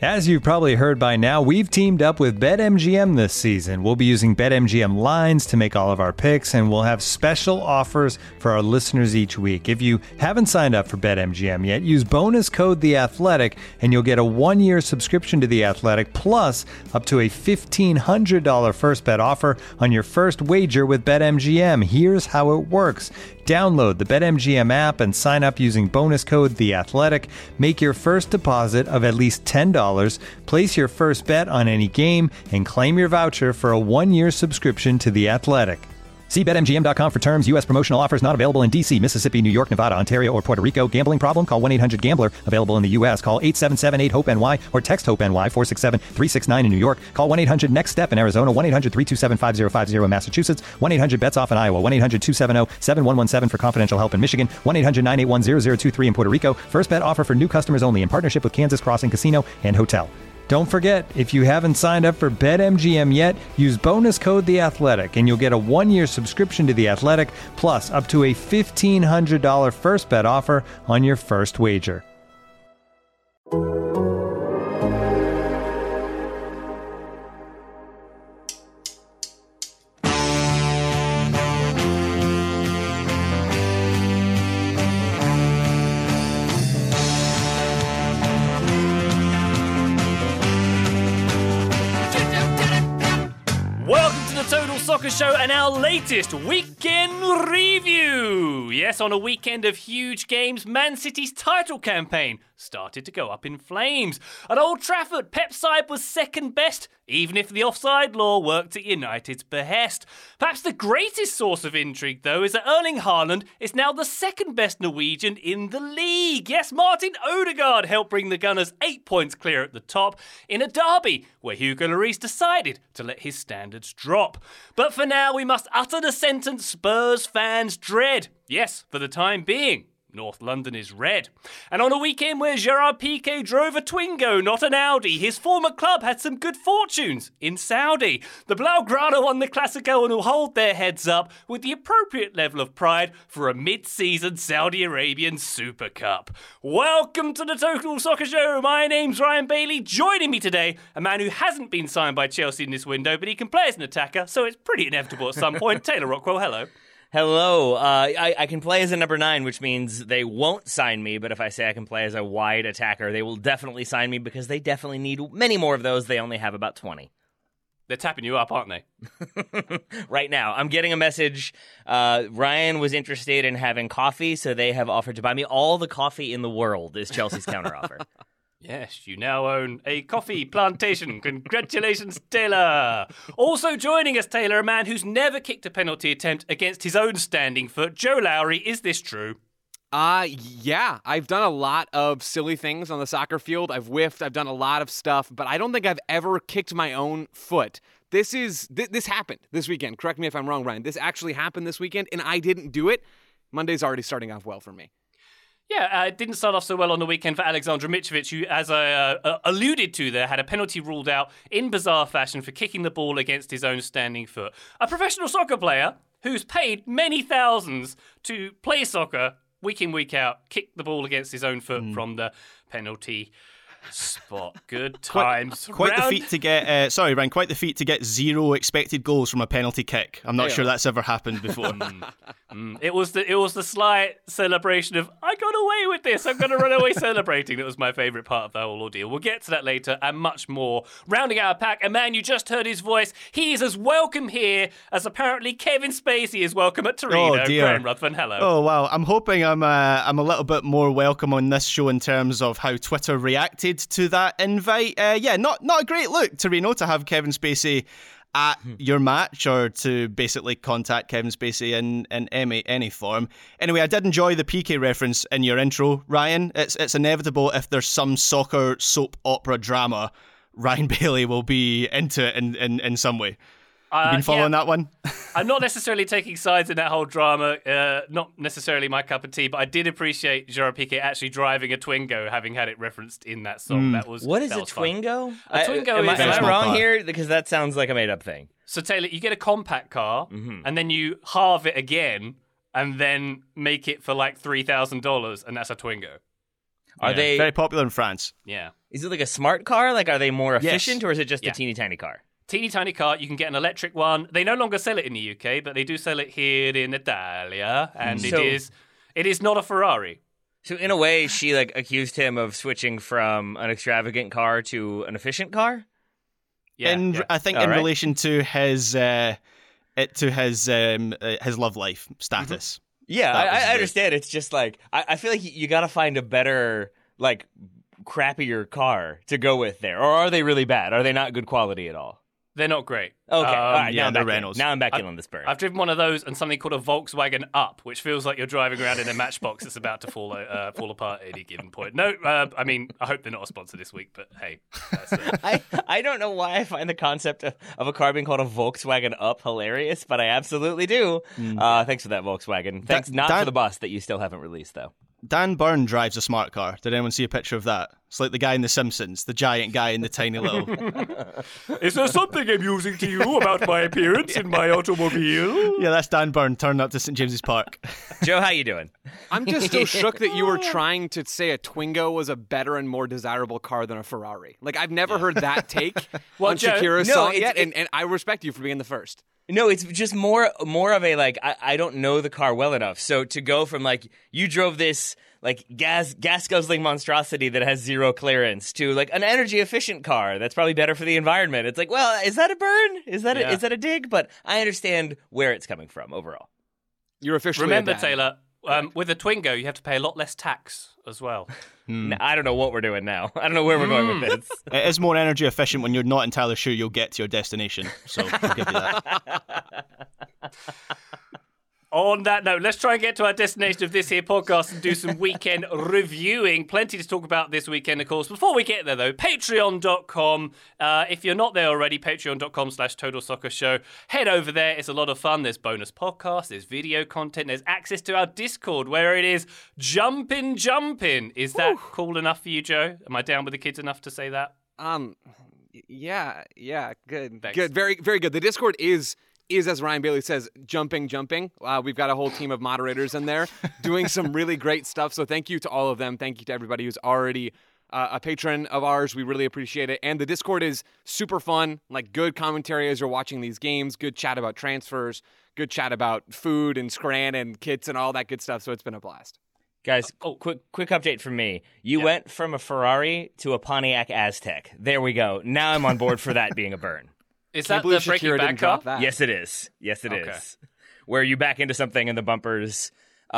As you've probably heard by now, we've teamed up with BetMGM this season. We'll be using BetMGM lines to make all of our picks, and we'll have special offers for our listeners each week. If you haven't signed up for BetMGM yet, use bonus code The Athletic, and you'll get a 1-year subscription to The Athletic, plus up to a $1,500 first bet offer on your first wager with BetMGM. Here's how it works. Download the BetMGM app and sign up using bonus code The Athletic. Make your first deposit of at least $10. Place your first bet on any game and claim your voucher for a 1-year subscription to The Athletic. See BetMGM.com for terms. U.S. promotional offers not available in D.C., Mississippi, New York, Nevada, Ontario, or Puerto Rico. Gambling problem? Call 1-800-GAMBLER. Available in the U.S. Call 877-8-HOPE-NY or text HOPE-NY 467-369 in New York. Call 1-800-NEXT-STEP in Arizona. 1-800-327-5050 in Massachusetts. 1-800-BETS-OFF in Iowa. 1-800-270-7117 for confidential help in Michigan. 1-800-981-0023 in Puerto Rico. First bet offer for new customers only in partnership with Kansas Crossing Casino and Hotel. Don't forget, if you haven't signed up for BetMGM yet, use bonus code The Athletic, and you'll get a 1-year subscription to The Athletic, plus up to a $1,500 first bet offer on your first wager. Soccer Show and our latest weekend review. Yes, on a weekend of huge games, Man City's title campaign started to go up in flames. At Old Trafford, Pep's side was second best, even if the offside law worked at United's behest. Perhaps the greatest source of intrigue, though, is that Erling Haaland is now the second best Norwegian in the league. Yes, Martin Odegaard helped bring the Gunners 8 points clear at the top in a derby where Hugo Lloris decided to let his standards drop. But for now, we must utter the sentence Spurs fans dread. Yes, for the time being. North London is red. And on a weekend where Gerard Piqué drove a Twingo, not an Audi, his former club had some good fortunes in Saudi. The Blaugrana won the Clasico and will hold their heads up with the appropriate level of pride for a mid-season Saudi Arabian Super Cup. Welcome to the Total Soccer Show. My name's Ryan Bailey. Joining me today, a man who hasn't been signed by Chelsea in this window, but he can play as an attacker, so it's pretty inevitable at some point. Taylor Rockwell, hello. Hello. I can play as a number 9, which means they won't sign me, but if I say I can play as a wide attacker, they will definitely sign me because they definitely need many more of those. They only have about 20. They're tapping you up, aren't they? Right now. I'm getting a message. Ryan was interested in having coffee, so they have offered to buy me all the coffee in the world is Chelsea's counteroffer. Yes, you now own a coffee plantation. Congratulations, Taylor. Also joining us, Taylor, a man who's never kicked a penalty attempt against his own standing foot. Joe Lowry, is this true? Yeah. I've done a lot of silly things on the soccer field. I've whiffed. I've done a lot of stuff, but I don't think I've ever kicked my own foot. This happened this weekend. Correct me if I'm wrong, Ryan. This actually happened this weekend, and I didn't do it. Monday's already starting off well for me. Yeah, it didn't start off so well on the weekend for Aleksandar Mitrovic, who, as I alluded to there, had a penalty ruled out in bizarre fashion for kicking the ball against his own standing foot. A professional soccer player who's paid many thousands to play soccer week in, week out, kick the ball against his own foot from the penalty spot. Good times. Quite the feat to get. Sorry, Ryan. Quite the feat to get 0 expected goals from a penalty kick. I'm not sure that's ever happened before. It was the slight celebration of I got away with this. I'm going to run away celebrating. That was my favourite part of the whole ordeal. We'll get to that later and much more. Rounding out our pack, a man you just heard his voice. He is as welcome here as apparently Kevin Spacey is welcome at Torino. Oh dear. Graham Ruthven, hello. Oh wow. I'm hoping I'm a little bit more welcome on this show in terms of how Twitter reacted to that invite. Not a great look, Torino, to have Kevin Spacey at your match or to basically contact Kevin Spacey in any form. Anyway, I did enjoy the PK reference in your intro, Ryan. It's inevitable if there's some soccer soap opera drama, Ryan Bailey will be into it in some way. You've been following that one? I'm not necessarily taking sides in that whole drama. Not necessarily my cup of tea, but I did appreciate Gerard Piqué actually driving a Twingo, having had it referenced in that song. What is a Twingo? A Twingo am is... I wrong here? Because that sounds like a made-up thing. So, Taylor, you get a compact car, and then you halve it again, and then make it for like $3,000, and that's a Twingo. Are they? Very popular in France. Yeah. Is it like a smart car? Like, are they more efficient, Yes. or is it just Yeah. a teeny tiny car? Teeny tiny car. You can get an electric one. They no longer sell it in the UK, but they do sell it here in Italia, and So- it is not a Ferrari. So in a way, she like accused him of switching from an extravagant car to an efficient car. Yeah. I think All in right. relation to his love life status. Yeah, That was I the- understand. It's just like I feel like you got to find a better, like, crappier car to go with there. Or are they really bad? Are they not good quality at all? They're not great. Okay, all right. yeah, now I'm they're back in. Reynolds. Now I'm back in on this burn. I've driven one of those and something called a Volkswagen Up, which feels like you're driving around in a Matchbox that's about to fall apart at any given point. No, I mean, I hope they're not a sponsor this week, but hey. That's, I don't know why I find the concept of a car being called a Volkswagen Up hilarious, but I absolutely do. Thanks for that, Volkswagen. Thanks not that- for the bus that you still haven't released, though. Dan Byrne drives a smart car. Did anyone see a picture of that? It's like the guy in The Simpsons, the giant guy in the tiny little. Is there something amusing to you about my appearance in my automobile? Yeah, that's Dan Byrne turning up to St James's Park. Joe, how you doing? I'm just so shook that you were trying to say a Twingo was a better and more desirable car than a Ferrari. Like, I've never heard that take on Joe, Shakira's no, song it's- yet, and I respect you for being the first. No, it's just more of a like I don't know the car well enough. So to go from like you drove this like gas guzzling monstrosity that has zero clearance to like an energy efficient car that's probably better for the environment. It's like, well, is that a burn? Is that Yeah. is that a dig? But I understand where it's coming from overall. You're officially Remember, a dad. Taylor, with a Twingo, you have to pay a lot less tax as well. I don't know what we're doing now. I don't know where we're going with this. It is more energy efficient when you're not entirely sure you'll get to your destination. So I'll give you that. On that note, let's try and get to our destination of this here podcast and do some weekend reviewing. Plenty to talk about this weekend, of course. Before we get there, though, patreon.com. If you're not there already, patreon.com/Total Soccer Show. Head over there. It's a lot of fun. There's bonus podcasts, there's video content, there's access to our Discord where it is jumping. Is that cool enough for you, Joe? Am I down with the kids enough to say that? Yeah, good. Thanks. Good, very, very good. The Discord is as Ryan Bailey says, jumping. We've got a whole team of moderators in there doing some really great stuff. So thank you to all of them. Thank you to everybody who's already a patron of ours. We really appreciate it. And the Discord is super fun, like good commentary as you're watching these games, good chat about transfers, good chat about food and Scran and kits and all that good stuff. So it's been a blast. Guys, quick update from me. You went from a Ferrari to a Pontiac Aztec. There we go. Now I'm on board for that being a burn. Is Can't that the believe Breaking Shakira Bad didn't car? drop that. Yes, it is. Yes, it is. Okay. Where you back into something and the bumper's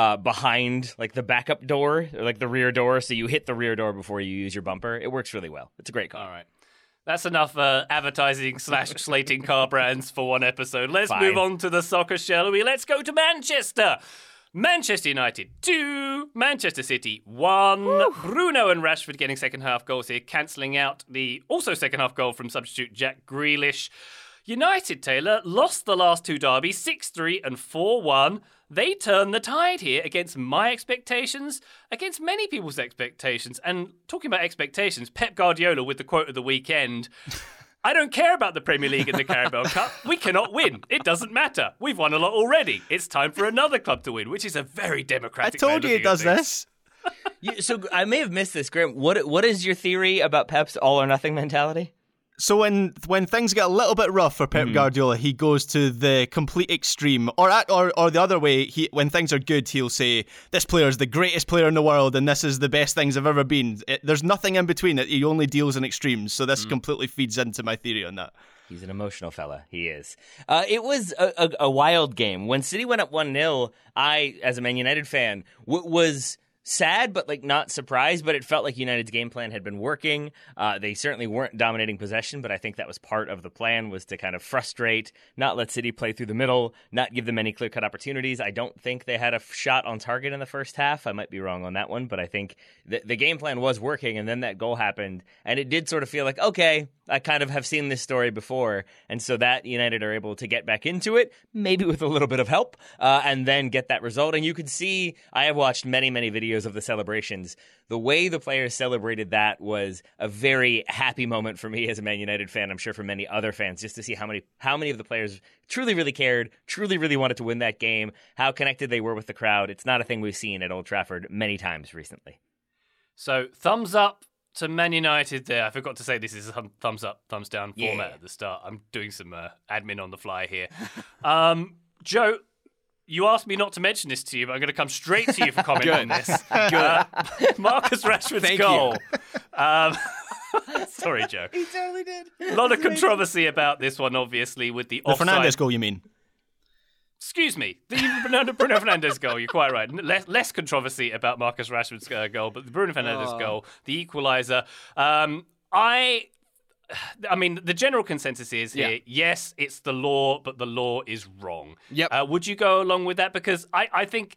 behind, like the backup door, or like the rear door, so you hit the rear door before you use your bumper. It works really well. It's a great car. All right. That's enough advertising / slating car brands for one episode. Let's Fine. move on to the soccer, shall we? Let's go to Manchester. Manchester United 2, Manchester City 1. Bruno and Rashford getting second half goals here, cancelling out the also second half goal from substitute Jack Grealish. United, Taylor, lost the last two derbies, 6-3 and 4-1. They turned the tide here against my expectations, against many people's expectations. And talking about expectations, Pep Guardiola with the quote of the weekend, I don't care about the Premier League and the Carabao Cup. We cannot win. It doesn't matter. We've won a lot already. It's time for another club to win, which is a very I democratic way of told you he looking at does things. this. So I may have missed this, Graham. What is your theory about Pep's all or nothing mentality? So when things get a little bit rough for Pep Guardiola, he goes to the complete extreme, or the other way. When things are good, he'll say, "This player is the greatest player in the world, and this is the best things I've ever been." There's nothing in between. He only deals in extremes. So this completely feeds into my theory on that. He's an emotional fella. He is. It was a wild game. When City went up 1-0, I, as a Man United fan, was sad, but like not surprised. But it felt like United's game plan had been working. They certainly weren't dominating possession, but I think that was part of the plan, was to kind of frustrate, not let City play through the middle, not give them any clear-cut opportunities. I don't think they had a shot on target in the first half. I might be wrong on that one, but I think the game plan was working, and then that goal happened, and it did sort of feel like, okay, I kind of have seen this story before, and so that United are able to get back into it, maybe with a little bit of help, and then get that result. And you could see, I have watched many, many videos of the celebrations. The way the players celebrated that was a very happy moment for me as a Man United fan. I'm sure for many other fans, just to see how many of the players truly, really cared, truly, really wanted to win that game, how connected they were with the crowd. It's not a thing we've seen at Old Trafford many times recently. So, thumbs up to Man United there. I forgot to say this is a thumbs up, thumbs down format at the start. I'm doing some admin on the fly here. Joe, you asked me not to mention this to you, but I'm going to come straight to you for comment on this. Marcus Rashford's goal. Sorry, Joe. He totally did. A lot of controversy about this one, obviously, with the offside. Fernandes goal, you mean? Excuse me, the Bruno Fernandes goal. You're quite right. Less controversy about Marcus Rashford's goal, but the Bruno Fernandes goal, the equaliser. I mean, the general consensus is here, yes, it's the law, but the law is wrong. Yep. Would you go along with that? Because I think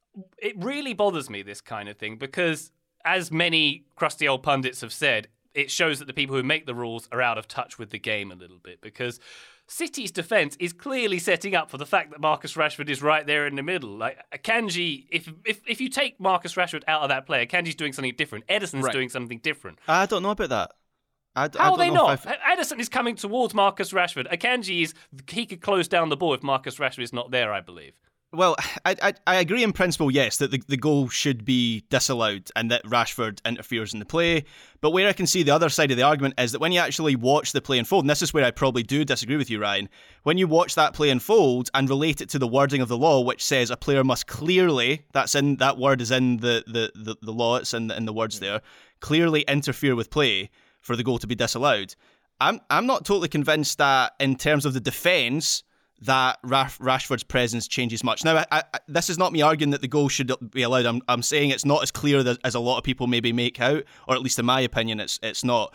it really bothers me, this kind of thing, because as many crusty old pundits have said, it shows that the people who make the rules are out of touch with the game a little bit, because City's defence is clearly setting up for the fact that Marcus Rashford is right there in the middle. Like Akanji, if you take Marcus Rashford out of that play, Akanji's doing something different. Edison's doing something different. I don't know about that. How are they not? Edison is coming towards Marcus Rashford. Akanji he could close down the ball if Marcus Rashford is not there, I believe. Well, I agree in principle, yes, that the goal should be disallowed and that Rashford interferes in the play. But where I can see the other side of the argument is that when you actually watch the play unfold, and this is where I probably do disagree with you, Ryan, when you watch that play unfold and relate it to the wording of the law, which says a player must clearly, that word is in the law, it's in the words there, clearly interfere with play for the goal to be disallowed. I'm not totally convinced that in terms of the defence, that Rashford's presence changes much. Now, this is not me arguing that the goal should be allowed. I'm saying it's not as clear as a lot of people maybe make out, or at least in my opinion, it's not.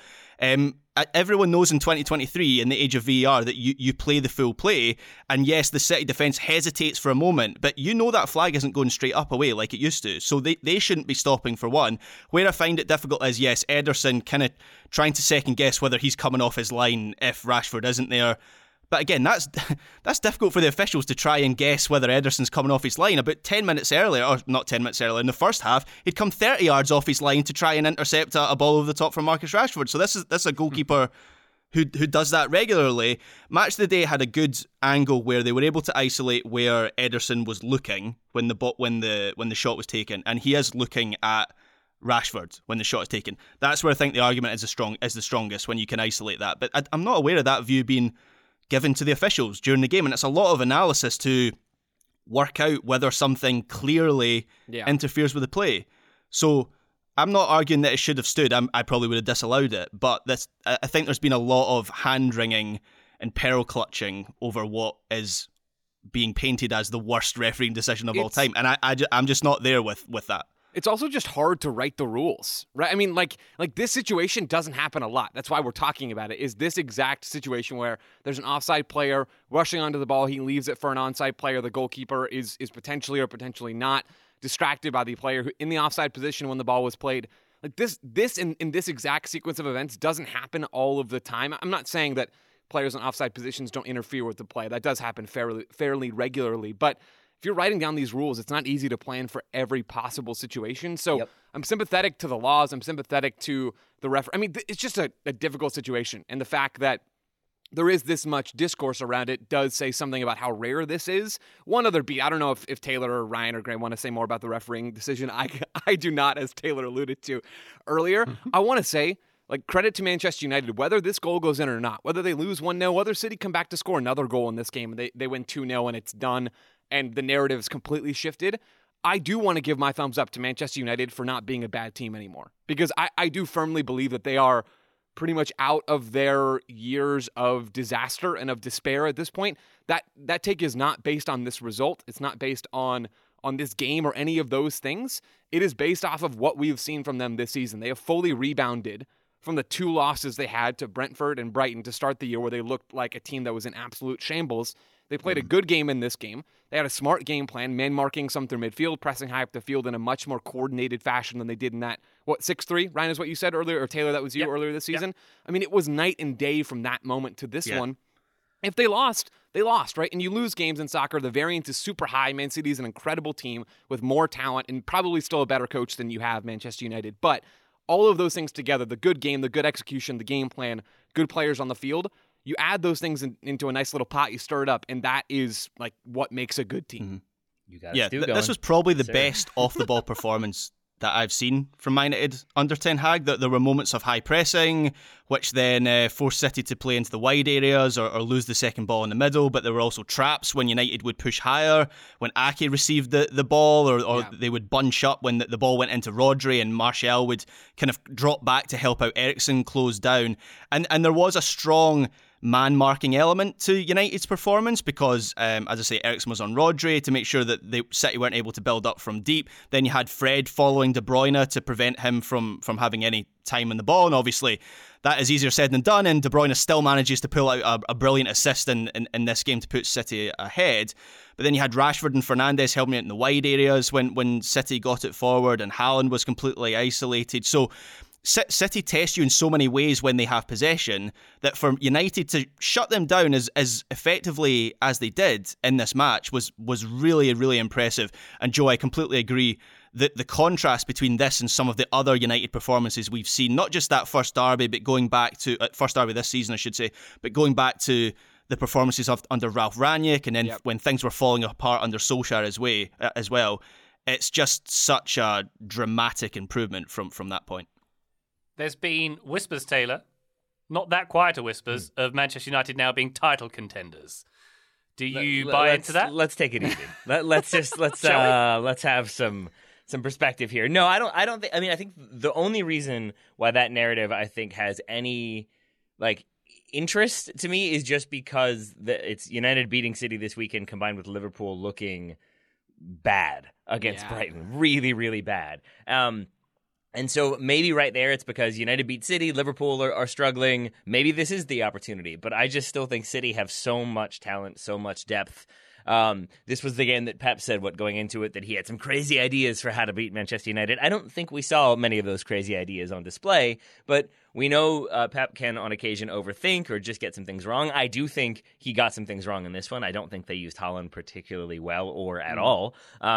Everyone knows in 2023, in the age of VAR, that you play the full play, and yes, the City defence hesitates for a moment, but you know that flag isn't going straight up away like it used to, so they shouldn't be stopping for one. Where I find it difficult is, yes, Ederson kind of trying to second guess whether he's coming off his line if Rashford isn't there. But again, that's difficult for the officials to try and guess whether Ederson's coming off his line. About 10 minutes earlier, or not 10 minutes earlier, in the first half, he'd come 30 yards off his line to try and intercept a ball over the top from Marcus Rashford. So this is a goalkeeper who does that regularly. Match of the Day had a good angle where they were able to isolate where Ederson was looking when the shot was taken, and he is looking at Rashford when the shot is taken. That's where I think the argument is the strongest, when you can isolate that. But I'm not aware of that view being given to the officials during the game, and it's a lot of analysis to work out whether something clearly interferes with the play. So I'm not arguing that it should have stood. I probably would have disallowed it, but I think there's been a lot of hand-wringing and pearl clutching over what is being painted as the worst refereeing decision of all time, and I'm just not there with that. It's also just hard to write the rules, right? I mean, like this situation doesn't happen a lot. That's why we're talking about it, is this exact situation where there's an offside player rushing onto the ball. He leaves it for an onside player. The goalkeeper is potentially or potentially not distracted by the player who in the offside position when the ball was played. Like this in this exact sequence of events doesn't happen all of the time. I'm not saying that players in offside positions don't interfere with the play. That does happen fairly regularly, but if you're writing down these rules, it's not easy to plan for every possible situation. So I'm sympathetic to the laws. I'm sympathetic to the referee. I mean, it's just a difficult situation. And the fact that there is this much discourse around it does say something about how rare this is. One other beat. I don't know if Taylor or Ryan or Graham want to say more about the refereeing decision. I do not, as Taylor alluded to earlier. I want to say, like, credit to Manchester United, whether this goal goes in or not, whether they lose 1-0, whether City come back to score another goal in this game, and they win 2-0 and it's done, and the narrative's completely shifted, I do want to give my thumbs up to Manchester United for not being a bad team anymore. Because I do firmly believe that they are pretty much out of their years of disaster and of despair at this point. That take is not based on this result. It's not based on this game or any of those things. It is based off of what we've seen from them this season. They have fully rebounded from the 2 losses they had to Brentford and Brighton to start the year, where they looked like a team that was in absolute shambles. They played a good game in this game. They had a smart game plan, man-marking some through midfield, pressing high up the field in a much more coordinated fashion than they did in that, 6-3? Ryan, is what you said earlier, or Taylor, that was you earlier this season? Yep. I mean, it was night and day from that moment to this one. If they lost, right? And you lose games in soccer, the variance is super high. Man City is an incredible team with more talent and probably still a better coach than you have, Manchester United. But all of those things together, the good game, the good execution, the game plan, good players on the field, you add those things into a nice little pot, you stir it up, and that is like what makes a good team. You got this was probably the best off-the-ball performance I've seen from Man United under Ten Hag. That there were moments of high pressing, which then forced City to play into the wide areas or lose the second ball in the middle. But there were also traps when United would push higher, when Ake received the ball, or they would bunch up when the ball went into Rodri, and Martial would kind of drop back to help out Eriksen close down. And there was a strong man-marking element to United's performance because, as I say, Eriksen was on Rodri to make sure that City weren't able to build up from deep. Then you had Fred following De Bruyne to prevent him from having any time on the ball, and obviously that is easier said than done, and De Bruyne still manages to pull out a brilliant assist in this game to put City ahead. But then you had Rashford and Fernandes helping out in the wide areas when City got it forward, and Haaland was completely isolated. So City test you in so many ways when they have possession that for United to shut them down as effectively as they did in this match was really, really impressive. And Joe, I completely agree that the contrast between this and some of the other United performances we've seen, not just that first derby, but going back to first derby this season, I should say, but going back to the performances under Ralph Rangnick, and then when things were falling apart under Solskjaer as well, it's just such a dramatic improvement from that point. There's been whispers, Taylor, not that quieter whispers, of Manchester United now being title contenders. Do you buy into that? Let's take it easy. let's have some perspective here. No, I don't think. I mean, I think the only reason why that narrative I think has any interest to me is just because it's United beating City this weekend combined with Liverpool looking bad against Brighton, really, really bad. And so maybe right there it's because United beat City, Liverpool are struggling. Maybe this is the opportunity, but I just still think City have so much talent, so much depth. This was the game that Pep said, going into it, that he had some crazy ideas for how to beat Manchester United. I don't think we saw many of those crazy ideas on display, but we know Pep can on occasion overthink or just get some things wrong. I do think he got some things wrong in this one. I don't think they used Haaland particularly well or at all.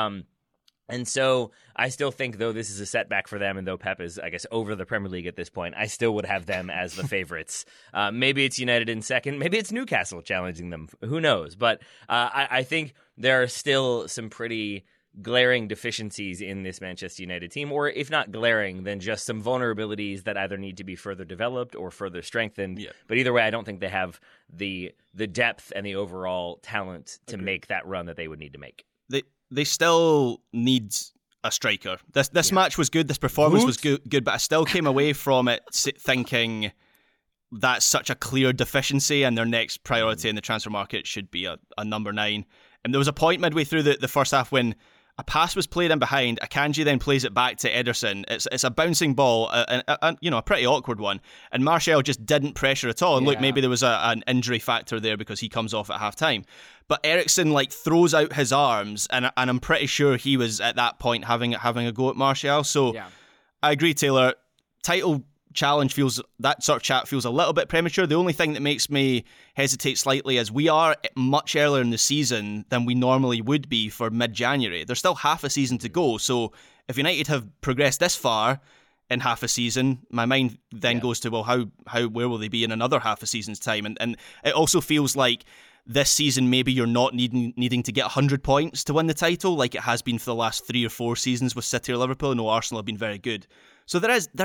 And so I still think, though this is a setback for them, and though Pep is, I guess, over the Premier League at this point, I still would have them as the favorites. Maybe it's United in second. Maybe it's Newcastle challenging them. Who knows? But I think there are still some pretty glaring deficiencies in this Manchester United team, or if not glaring, then just some vulnerabilities that either need to be further developed or further strengthened. Yeah. But either way, I don't think they have the depth and the overall talent to make that run that they would need to make. They still need a striker. This match was good. This performance was good, but I still came away from it thinking that's such a clear deficiency, and their next priority in the transfer market should be a number 9. And there was a point midway through the first half when a pass was played in behind. Akanji then plays it back to Ederson. It's a bouncing ball, a pretty awkward one. And Martial just didn't pressure at all. And look, maybe there was an injury factor there because he comes off at half time. But Eriksen throws out his arms, and I'm pretty sure he was at that point having a go at Martial. So I agree, Taylor. Title challenge that sort of chat feels a little bit premature. The only thing that makes me hesitate slightly is we are much earlier in the season than we normally would be for mid-January. There's still half a season to go, so if United have progressed this far in half a season, my mind then goes to, well, where will they be in another half a season's time? And it also feels like this season maybe you're not needing to get 100 points to win the title like it has been for the last 3 or 4 seasons with City or Liverpool. I know Arsenal have been very good. So there is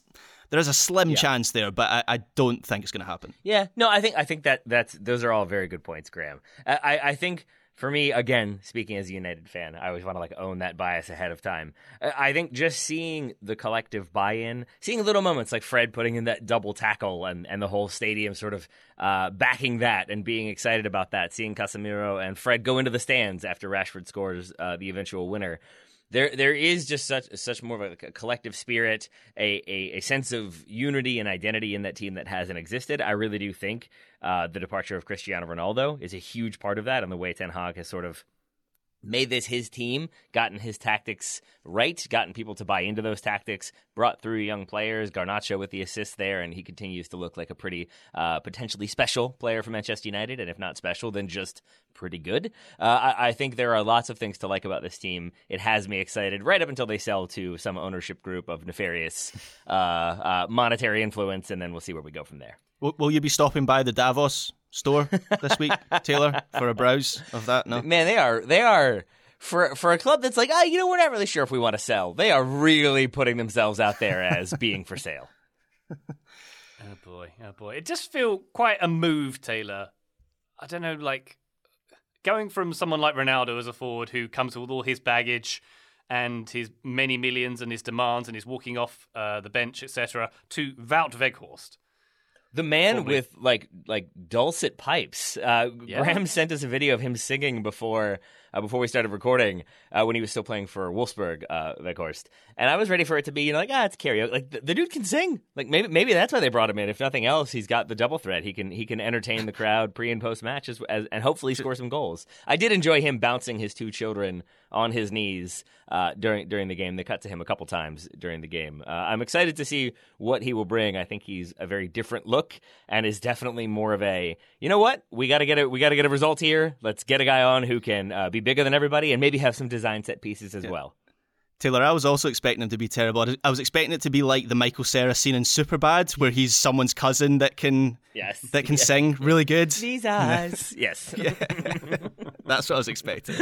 a slim chance there, but I don't think it's going to happen. Yeah, no, I think those are all very good points, Graham. I think for me, again, speaking as a United fan, I always want to own that bias ahead of time. I think just seeing the collective buy-in, seeing little moments like Fred putting in that double tackle and the whole stadium sort of backing that and being excited about that, seeing Casemiro and Fred go into the stands after Rashford scores the eventual winner. There is just such more of a collective spirit, a sense of unity and identity in that team that hasn't existed. I really do think the departure of Cristiano Ronaldo is a huge part of that, and the way Ten Hag has sort of made this his team, gotten his tactics right, gotten people to buy into those tactics, brought through young players, Garnacho with the assist there, and he continues to look like a pretty potentially special player for Manchester United, and if not special, then just pretty good. I think there are lots of things to like about this team. It has me excited right up until they sell to some ownership group of nefarious monetary influence, and then we'll see where we go from there. Will you be stopping by the Davos store this week, Taylor, for a browse of that? No, man, they are for a club that's like, we're not really sure if we want to sell. They are really putting themselves out there as being for sale. Oh boy. It just feels quite a move, Taylor. I don't know, like going from someone like Ronaldo as a forward who comes with all his baggage and his many millions and his demands and his walking off the bench, etc., to Wout Weghorst. The man with like dulcet pipes. Graham sent us a video of him singing before we started recording when he was still playing for Wolfsburg, Weghorst. And I was ready for it to be, it's karaoke. Like the dude can sing. Like maybe that's why they brought him in. If nothing else, he's got the double threat. He can entertain the crowd pre and post matches and hopefully score some goals. I did enjoy him bouncing his two children on his knees during the game. They cut to him a couple times during the game. I'm excited to see what he will bring. I think he's a very different look and is definitely more of a, you know what? We got to get a result here. Let's get a guy on who can be bigger than everybody and maybe have some design set pieces as well. Taylor, I was also expecting him to be terrible. I was expecting it to be like the Michael Cera scene in Superbad, where he's someone's cousin that can sing really good. These eyes. Yes. Yeah. That's what I was expecting.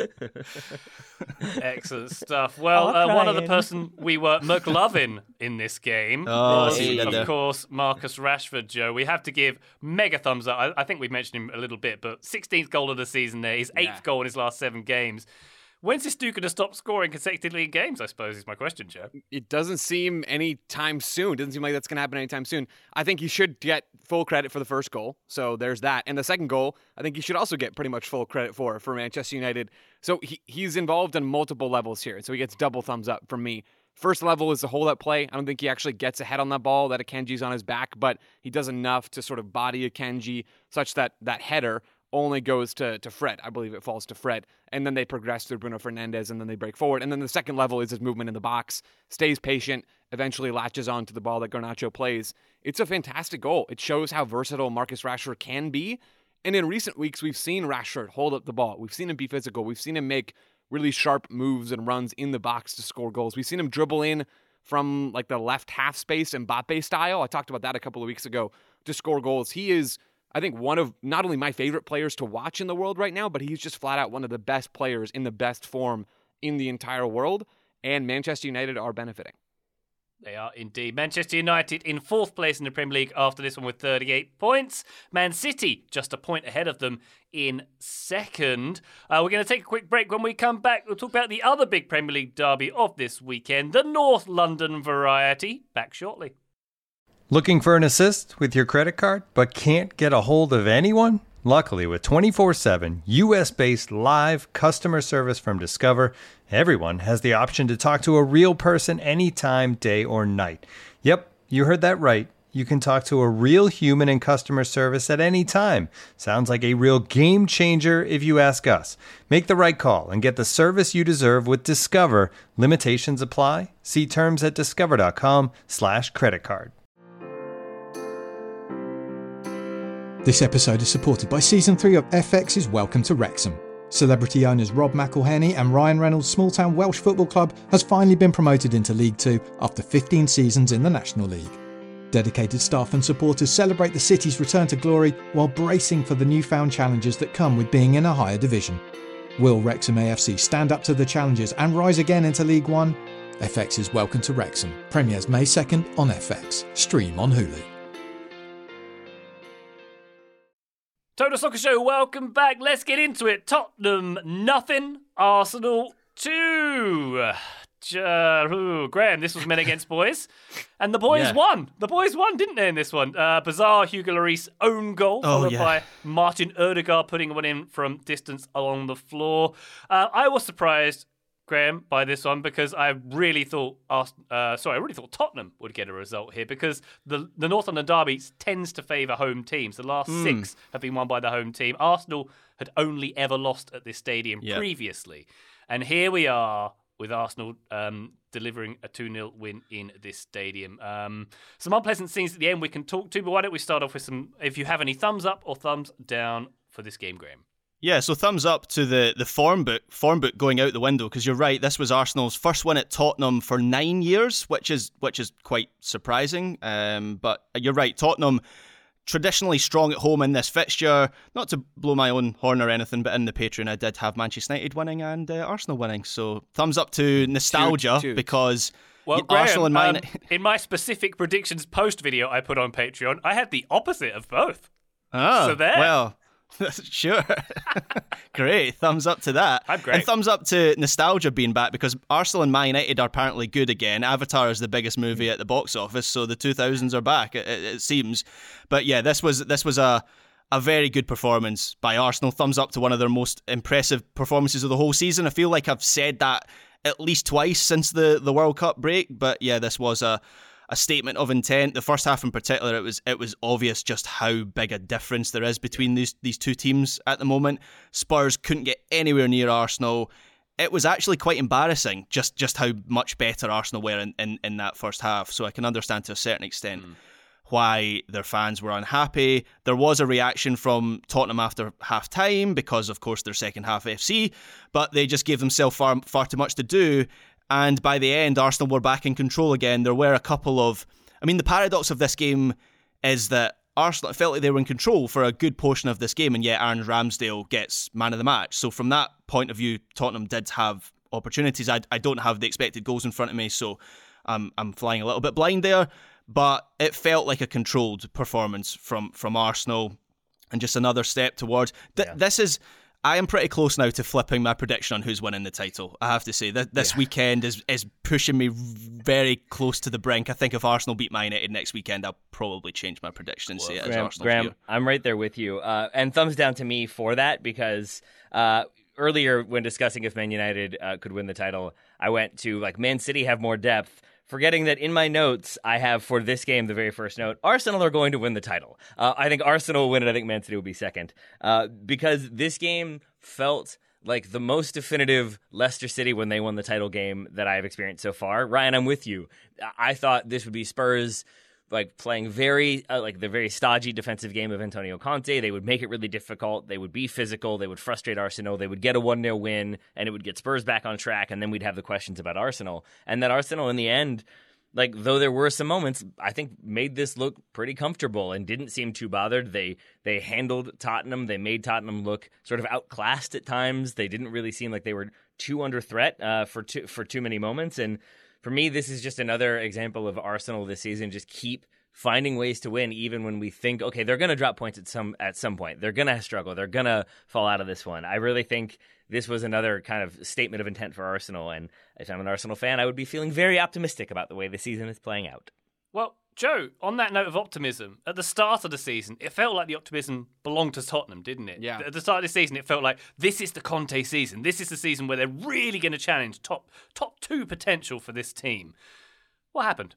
Excellent stuff. Well, one other person we were McLovin in this game was, of course, Marcus Rashford, Joe. We have to give mega thumbs up. I think we've mentioned him a little bit, but 16th goal of the season there. His 8th goal in his last 7 games. When's this dude going to stop scoring consecutively in games, I suppose, is my question, Joe. It doesn't seem anytime soon. It doesn't seem like that's going to happen anytime soon. I think he should get full credit for the first goal, so there's that. And the second goal, I think he should also get pretty much full credit for Manchester United. So he's involved on multiple levels here, so he gets double thumbs up from me. First level is the hold-up play. I don't think he actually gets ahead on that ball, that Akanji's on his back, but he does enough to sort of body Akanji such that that header only goes to Fred. I believe it falls to Fred. And then they progress through Bruno Fernandes, and then they break forward. And then the second level is his movement in the box, stays patient, eventually latches on to the ball that Garnacho plays. It's a fantastic goal. It shows how versatile Marcus Rashford can be. And in recent weeks, we've seen Rashford hold up the ball. We've seen him be physical. We've seen him make really sharp moves and runs in the box to score goals. We've seen him dribble in from like the left half space, Mbappe style. I talked about that a couple of weeks ago, to score goals. He is, I think, one of not only my favorite players to watch in the world right now, but he's just flat out one of the best players in the best form in the entire world, and Manchester United are benefiting. They are indeed. Manchester United in 4th place in the Premier League after this one with 38 points. Man City just a point ahead of them in 2nd. We're going to take a quick break. When we come back, we'll talk about the other big Premier League derby of this weekend, the North London variety. Back shortly. Looking for an assist with your credit card, but can't get a hold of anyone? Luckily, with 24/7 US-based live customer service from Discover, everyone has the option to talk to a real person anytime, day or night. Yep, you heard that right. You can talk to a real human in customer service at any time. Sounds like a real game changer if you ask us. Make the right call and get the service you deserve with Discover. Limitations apply. See terms at discover.com/creditcard. This episode is supported by Season 3 of FX's Welcome to Wrexham. Celebrity owners Rob McElhenney and Ryan Reynolds' small-town Welsh football club has finally been promoted into League 2 after 15 seasons in the National League. Dedicated staff and supporters celebrate the city's return to glory while bracing for the newfound challenges that come with being in a higher division. Will Wrexham AFC stand up to the challenges and rise again into League 1? FX's Welcome to Wrexham premieres May 2nd on FX. Stream on Hulu. Total Soccer Show, welcome back. Let's get into it. Tottenham, 0. Arsenal, 2. Graham, this was men against boys. And the boys won. The boys won, didn't they, in this one? Bizarre Hugo Lloris own goal, followed by Martin Odegaard putting one in from distance along the floor. I was surprised, Graham, by this one, because I really thought Tottenham would get a result here, because the North London derby tends to favour home teams. The last 6 have been won by the home team. Arsenal had only ever lost at this stadium previously. And here we are with Arsenal delivering a 2-0 win in this stadium. Some unpleasant scenes at the end we can talk to, but why don't we start off with some, if you have any thumbs up or thumbs down for this game, Graham? Yeah, so thumbs up to the form book going out the window, because you're right, this was Arsenal's first win at Tottenham for 9 years, which is quite surprising. But you're right, Tottenham traditionally strong at home in this fixture. Not to blow my own horn or anything, but in the Patreon I did have Manchester United winning and Arsenal winning. So thumbs up to nostalgia because Well, Arsenal and Graham, mine. in my specific predictions post video I put on Patreon, I had the opposite of both. Oh, So there. well, sure. Great. Thumbs up to that. I'm great. And thumbs up to nostalgia being back because Arsenal and Man United are apparently good again. Avatar is the biggest movie at the box office, so the 2000s are back, it seems. But yeah, this was a very good performance by Arsenal. Thumbs up to one of their most impressive performances of the whole season. I feel like I've said that at least twice since the World Cup break, but yeah, this was a statement of intent. The first half in particular, it was obvious just how big a difference there is between these two teams at the moment. Spurs couldn't get anywhere near Arsenal. It was actually quite embarrassing just how much better Arsenal were in that first half. So I can understand to a certain extent why their fans were unhappy. There was a reaction from Tottenham after half-time because, of course, they're second half FC, but they just gave themselves far too much to do. And by the end, Arsenal were back in control again. There were a couple of... I mean, the paradox of this game is that Arsenal felt like they were in control for a good portion of this game, and yet Aaron Ramsdale gets man of the match. So from that point of view, Tottenham did have opportunities. I don't have the expected goals in front of me, so I'm flying a little bit blind there. But it felt like a controlled performance from Arsenal, and just another step towards... This is... I am pretty close now to flipping my prediction on who's winning the title. I have to say that this weekend is pushing me very close to the brink. I think if Arsenal beat Man United next weekend, I'll probably change my prediction and say it as Arsenal. Graham, I'm right there with you. And thumbs down to me for that because earlier when discussing if Man United could win the title, I went to Man City have more depth. Forgetting that in my notes, I have for this game, the very first note, Arsenal are going to win the title. I think Arsenal will win it. I think Man City will be second. Because this game felt like the most definitive Leicester City when they won the title game that I have experienced so far. Ryan, I'm with you. I thought this would be Spurs playing very the very stodgy defensive game of Antonio Conte. They would make it really difficult. They would be physical. They would frustrate Arsenal. They would get a 1-0 win, and it would get Spurs back on track, and then we'd have the questions about Arsenal. And that Arsenal, in the end, though there were some moments, I think made this look pretty comfortable and didn't seem too bothered. They handled Tottenham. They made Tottenham look sort of outclassed at times. They didn't really seem like they were too under threat for too many moments. And for me, this is just another example of Arsenal this season just keep finding ways to win, even when we think, okay, they're going to drop points at some point. They're going to struggle. They're going to fall out of this one. I really think this was another kind of statement of intent for Arsenal. And if I'm an Arsenal fan, I would be feeling very optimistic about the way the season is playing out. Well, Joe, on that note of optimism, at the start of the season, it felt like the optimism belonged to Tottenham, didn't it? Yeah. At the start of the season, it felt like this is the Conte season. This is the season where they're really going to challenge top two potential for this team. What happened?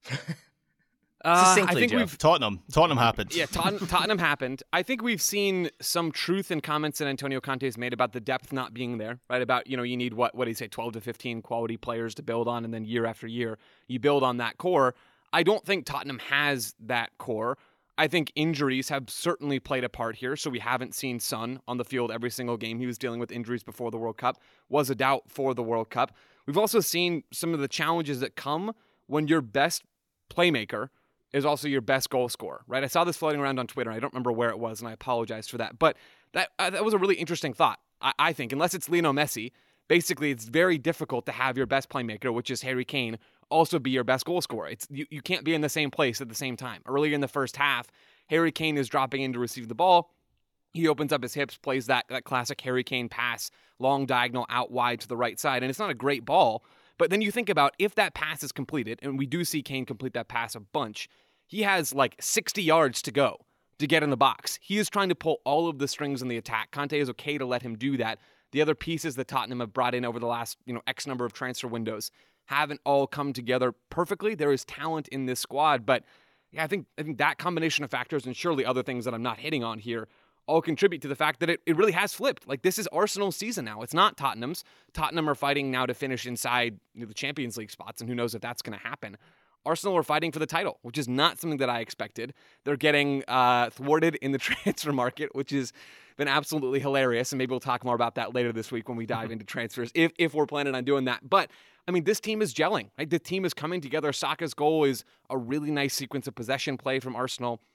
I think Joe. Tottenham happened. Yeah, Tottenham happened. I think we've seen some truth in comments that Antonio Conte has made about the depth not being there, right? About, you need what did he say, 12 to 15 quality players to build on, and then year after year, you build on that core. I don't think Tottenham has that core. I think injuries have certainly played a part here, so we haven't seen Son on the field every single game. He was dealing with injuries before the World Cup, was a doubt for the World Cup. We've also seen some of the challenges that come when your best playmaker is also your best goal scorer, right? I saw this floating around on Twitter. I don't remember where it was, and I apologize for that. But that was a really interesting thought, I think. Unless it's Lionel Messi, basically it's very difficult to have your best playmaker, which is Harry Kane, also be your best goal scorer. You can't be in the same place at the same time. Earlier in the first half, Harry Kane is dropping in to receive the ball. He opens up his hips, plays that classic Harry Kane pass, long diagonal out wide to the right side. And it's not a great ball, but then you think about if that pass is completed, and we do see Kane complete that pass a bunch, he has 60 yards to go to get in the box. He is trying to pull all of the strings in the attack. Conte is okay to let him do that. The other pieces that Tottenham have brought in over the last, X number of transfer windows haven't all come together perfectly. There is talent in this squad, but yeah, I think that combination of factors, and surely other things that I'm not hitting on here, all contribute to the fact that it really has flipped. This is Arsenal's season now. It's not Tottenham's. Tottenham are fighting now to finish inside the Champions League spots, and who knows if that's going to happen. Arsenal are fighting for the title, which is not something that I expected. They're getting thwarted in the transfer market, which has been absolutely hilarious, and maybe we'll talk more about that later this week when we dive into transfers, if we're planning on doing that. But, this team is gelling. Right? The team is coming together. Saka's goal is a really nice sequence of possession play from Arsenal.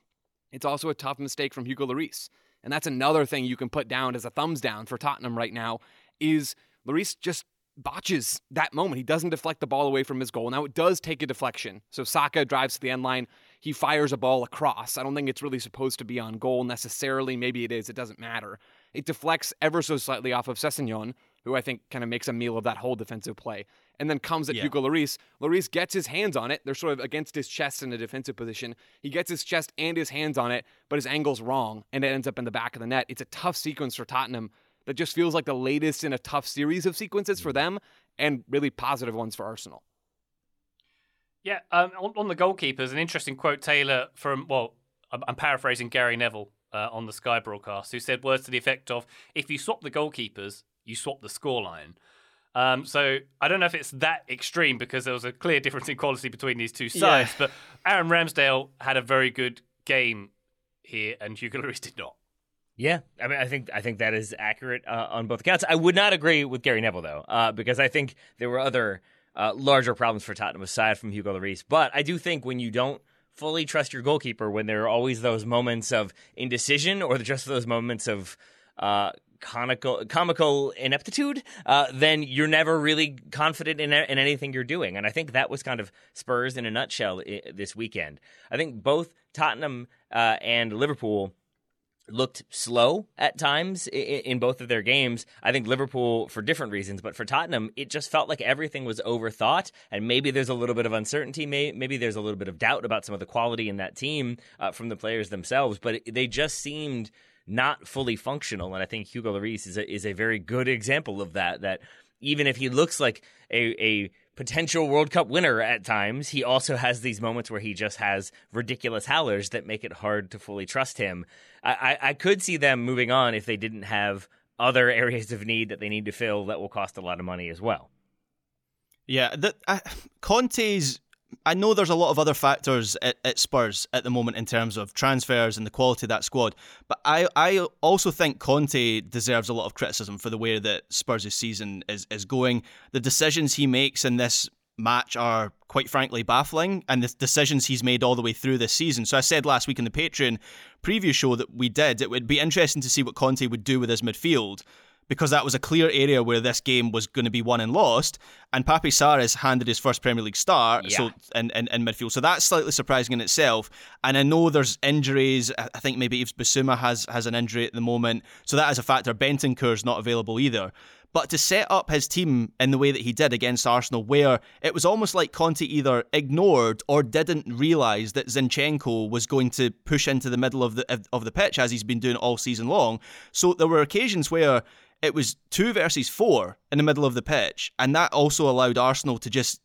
It's also a tough mistake from Hugo Lloris. And that's another thing you can put down as a thumbs down for Tottenham right now, is Lloris just botches that moment. He doesn't deflect the ball away from his goal. Now, it does take a deflection. So Saka drives to the end line. He fires a ball across. I don't think it's really supposed to be on goal necessarily. Maybe it is. It doesn't matter. It deflects ever so slightly off of Sessegnon, who I think kind of makes a meal of that whole defensive play, and then comes at Hugo Lloris. Lloris gets his hands on it. They're sort of against his chest in a defensive position. He gets his chest and his hands on it, but his angle's wrong, and it ends up in the back of the net. It's a tough sequence for Tottenham that just feels like the latest in a tough series of sequences for them, and really positive ones for Arsenal. Yeah, on the goalkeepers, an interesting quote, Taylor, from, well, I'm paraphrasing Gary Neville on the Sky broadcast, who said words to the effect of, if you swap the goalkeepers, you swap the scoreline. So I don't know if it's that extreme because there was a clear difference in quality between these two sides, but Aaron Ramsdale had a very good game here and Hugo Lloris did not. Yeah, I mean, I think that is accurate on both accounts. I would not agree with Gary Neville, though, because I think there were other larger problems for Tottenham aside from Hugo Lloris. But I do think when you don't fully trust your goalkeeper, when there are always those moments of indecision or just those moments of comical ineptitude, then you're never really confident in anything you're doing. And I think that was kind of Spurs in a nutshell this weekend. I think both Tottenham and Liverpool looked slow at times in both of their games. I think Liverpool for different reasons, but for Tottenham, it just felt like everything was overthought, and maybe there's a little bit of uncertainty, maybe there's a little bit of doubt about some of the quality in that team from the players themselves, but they just seemed not fully functional, and I think Hugo Lloris is a very good example of that even if he looks like a potential World Cup winner at times, he also has these moments where he just has ridiculous howlers that make it hard to fully trust him. I could see them moving on if they didn't have other areas of need that they need to fill that will cost a lot of money as well. Yeah, Conte's... I know there's a lot of other factors at Spurs at the moment in terms of transfers and the quality of that squad, but I also think Conte deserves a lot of criticism for the way that Spurs' season is going. The decisions he makes in this match are quite frankly baffling, and the decisions he's made all the way through this season. So I said last week in the Patreon preview show that we did, it would be interesting to see what Conte would do with his midfield, because that was a clear area where this game was going to be won and lost, and Pape Sarr has handed his first Premier League start so in midfield. So that's slightly surprising in itself. And I know there's injuries. I think maybe Yves Bissouma has an injury at the moment, so that is a factor. Bentancur's not available either. But to set up his team in the way that he did against Arsenal, where it was almost like Conte either ignored or didn't realise that Zinchenko was going to push into the middle of the pitch, as he's been doing all season long. So there were occasions where it was 2 versus 4 in the middle of the pitch, and that also allowed Arsenal to just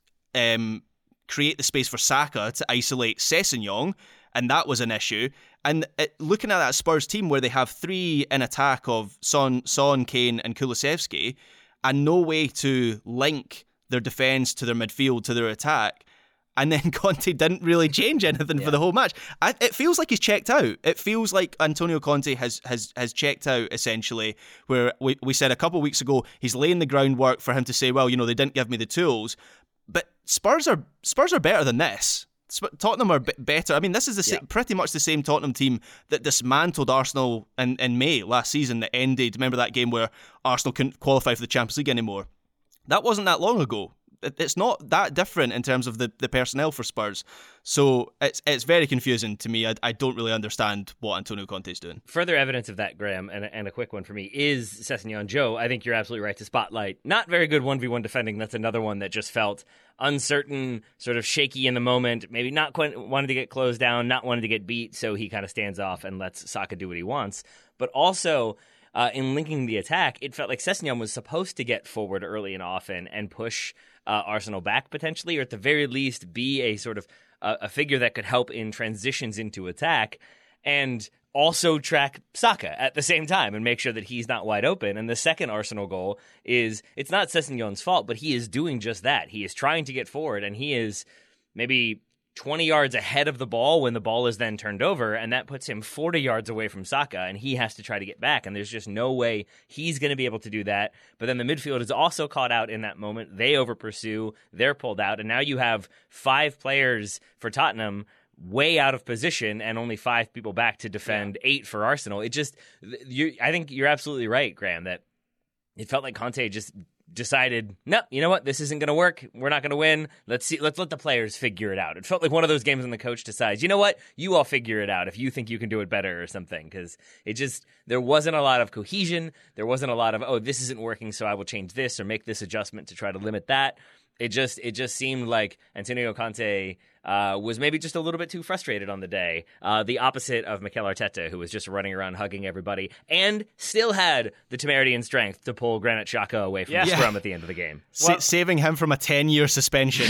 create the space for Saka to isolate Sessegnon, and that was an issue. And looking at that Spurs team where they have 3 in attack of Son, Kane and Kulusevski, and no way to link their defence to their midfield to their attack, and then Conte didn't really change anything for the whole match. It feels like he's checked out. It feels like Antonio Conte has checked out, essentially, where we said a couple of weeks ago he's laying the groundwork for him to say, well, they didn't give me the tools. But Spurs are better than this. Tottenham are better. I mean, this is pretty much the same Tottenham team that dismantled Arsenal in May last season that ended. Remember that game where Arsenal couldn't qualify for the Champions League anymore? That wasn't that long ago. It's not that different in terms of the personnel for Spurs. So it's very confusing to me. I don't really understand what Antonio Conte's doing. Further evidence of that, Graham, and a quick one for me, is Sessegnon. Joe, I think you're absolutely right to spotlight. Not very good 1v1 defending. That's another one that just felt uncertain, sort of shaky in the moment, maybe not quite wanted to get closed down, not wanted to get beat, so he kind of stands off and lets Saka do what he wants. But also, in linking the attack, it felt like Sessegnon was supposed to get forward early and often and push Arsenal back potentially, or at the very least be a sort of a figure that could help in transitions into attack, and also track Saka at the same time and make sure that he's not wide open. And the second Arsenal goal it's not Sessegnon's fault, but he is doing just that. He is trying to get forward, and he is maybe 20 yards ahead of the ball when the ball is then turned over, and that puts him 40 yards away from Saka, and he has to try to get back, and there's just no way he's going to be able to do that. But then the midfield is also caught out in that moment. They over-pursue, they're pulled out, and now you have 5 players for Tottenham way out of position and only 5 people back to defend 8 for Arsenal. It just, I think you're absolutely right, Graham, that it felt like Conte just decided, no, you know what, this isn't going to work. We're not going to win. Let's let the players figure it out. It felt like one of those games when the coach decides, you know what, you all figure it out if you think you can do it better or something, because there wasn't a lot of cohesion. There wasn't a lot of, oh, this isn't working, so I will change this or make this adjustment to try to limit that. It just seemed like Antonio Conte was maybe just a little bit too frustrated on the day. The opposite of Mikel Arteta, who was just running around hugging everybody and still had the temerity and strength to pull Granit Xhaka away from the scrum at the end of the game. Saving him from a 10-year suspension.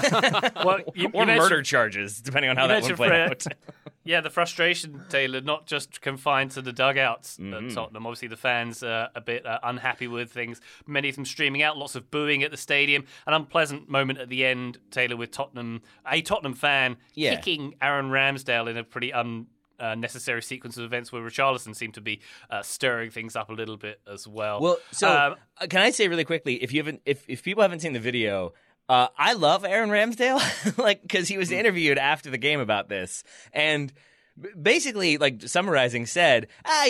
Well, or murder charges, depending on how that one played out. Yeah, the frustration, Taylor, not just confined to the dugouts at Tottenham. Obviously, the fans are a bit unhappy with things. Many of them streaming out, lots of booing at the stadium. An unpleasant moment at the end, Taylor, with a Tottenham fan kicking Aaron Ramsdale in a pretty unnecessary sequence of events where Richarlison seemed to be stirring things up a little bit as well. Well, so can I say really quickly, if people haven't seen the video, I love Aaron Ramsdale, like, because he was interviewed after the game about this, and basically, like, summarizing, said,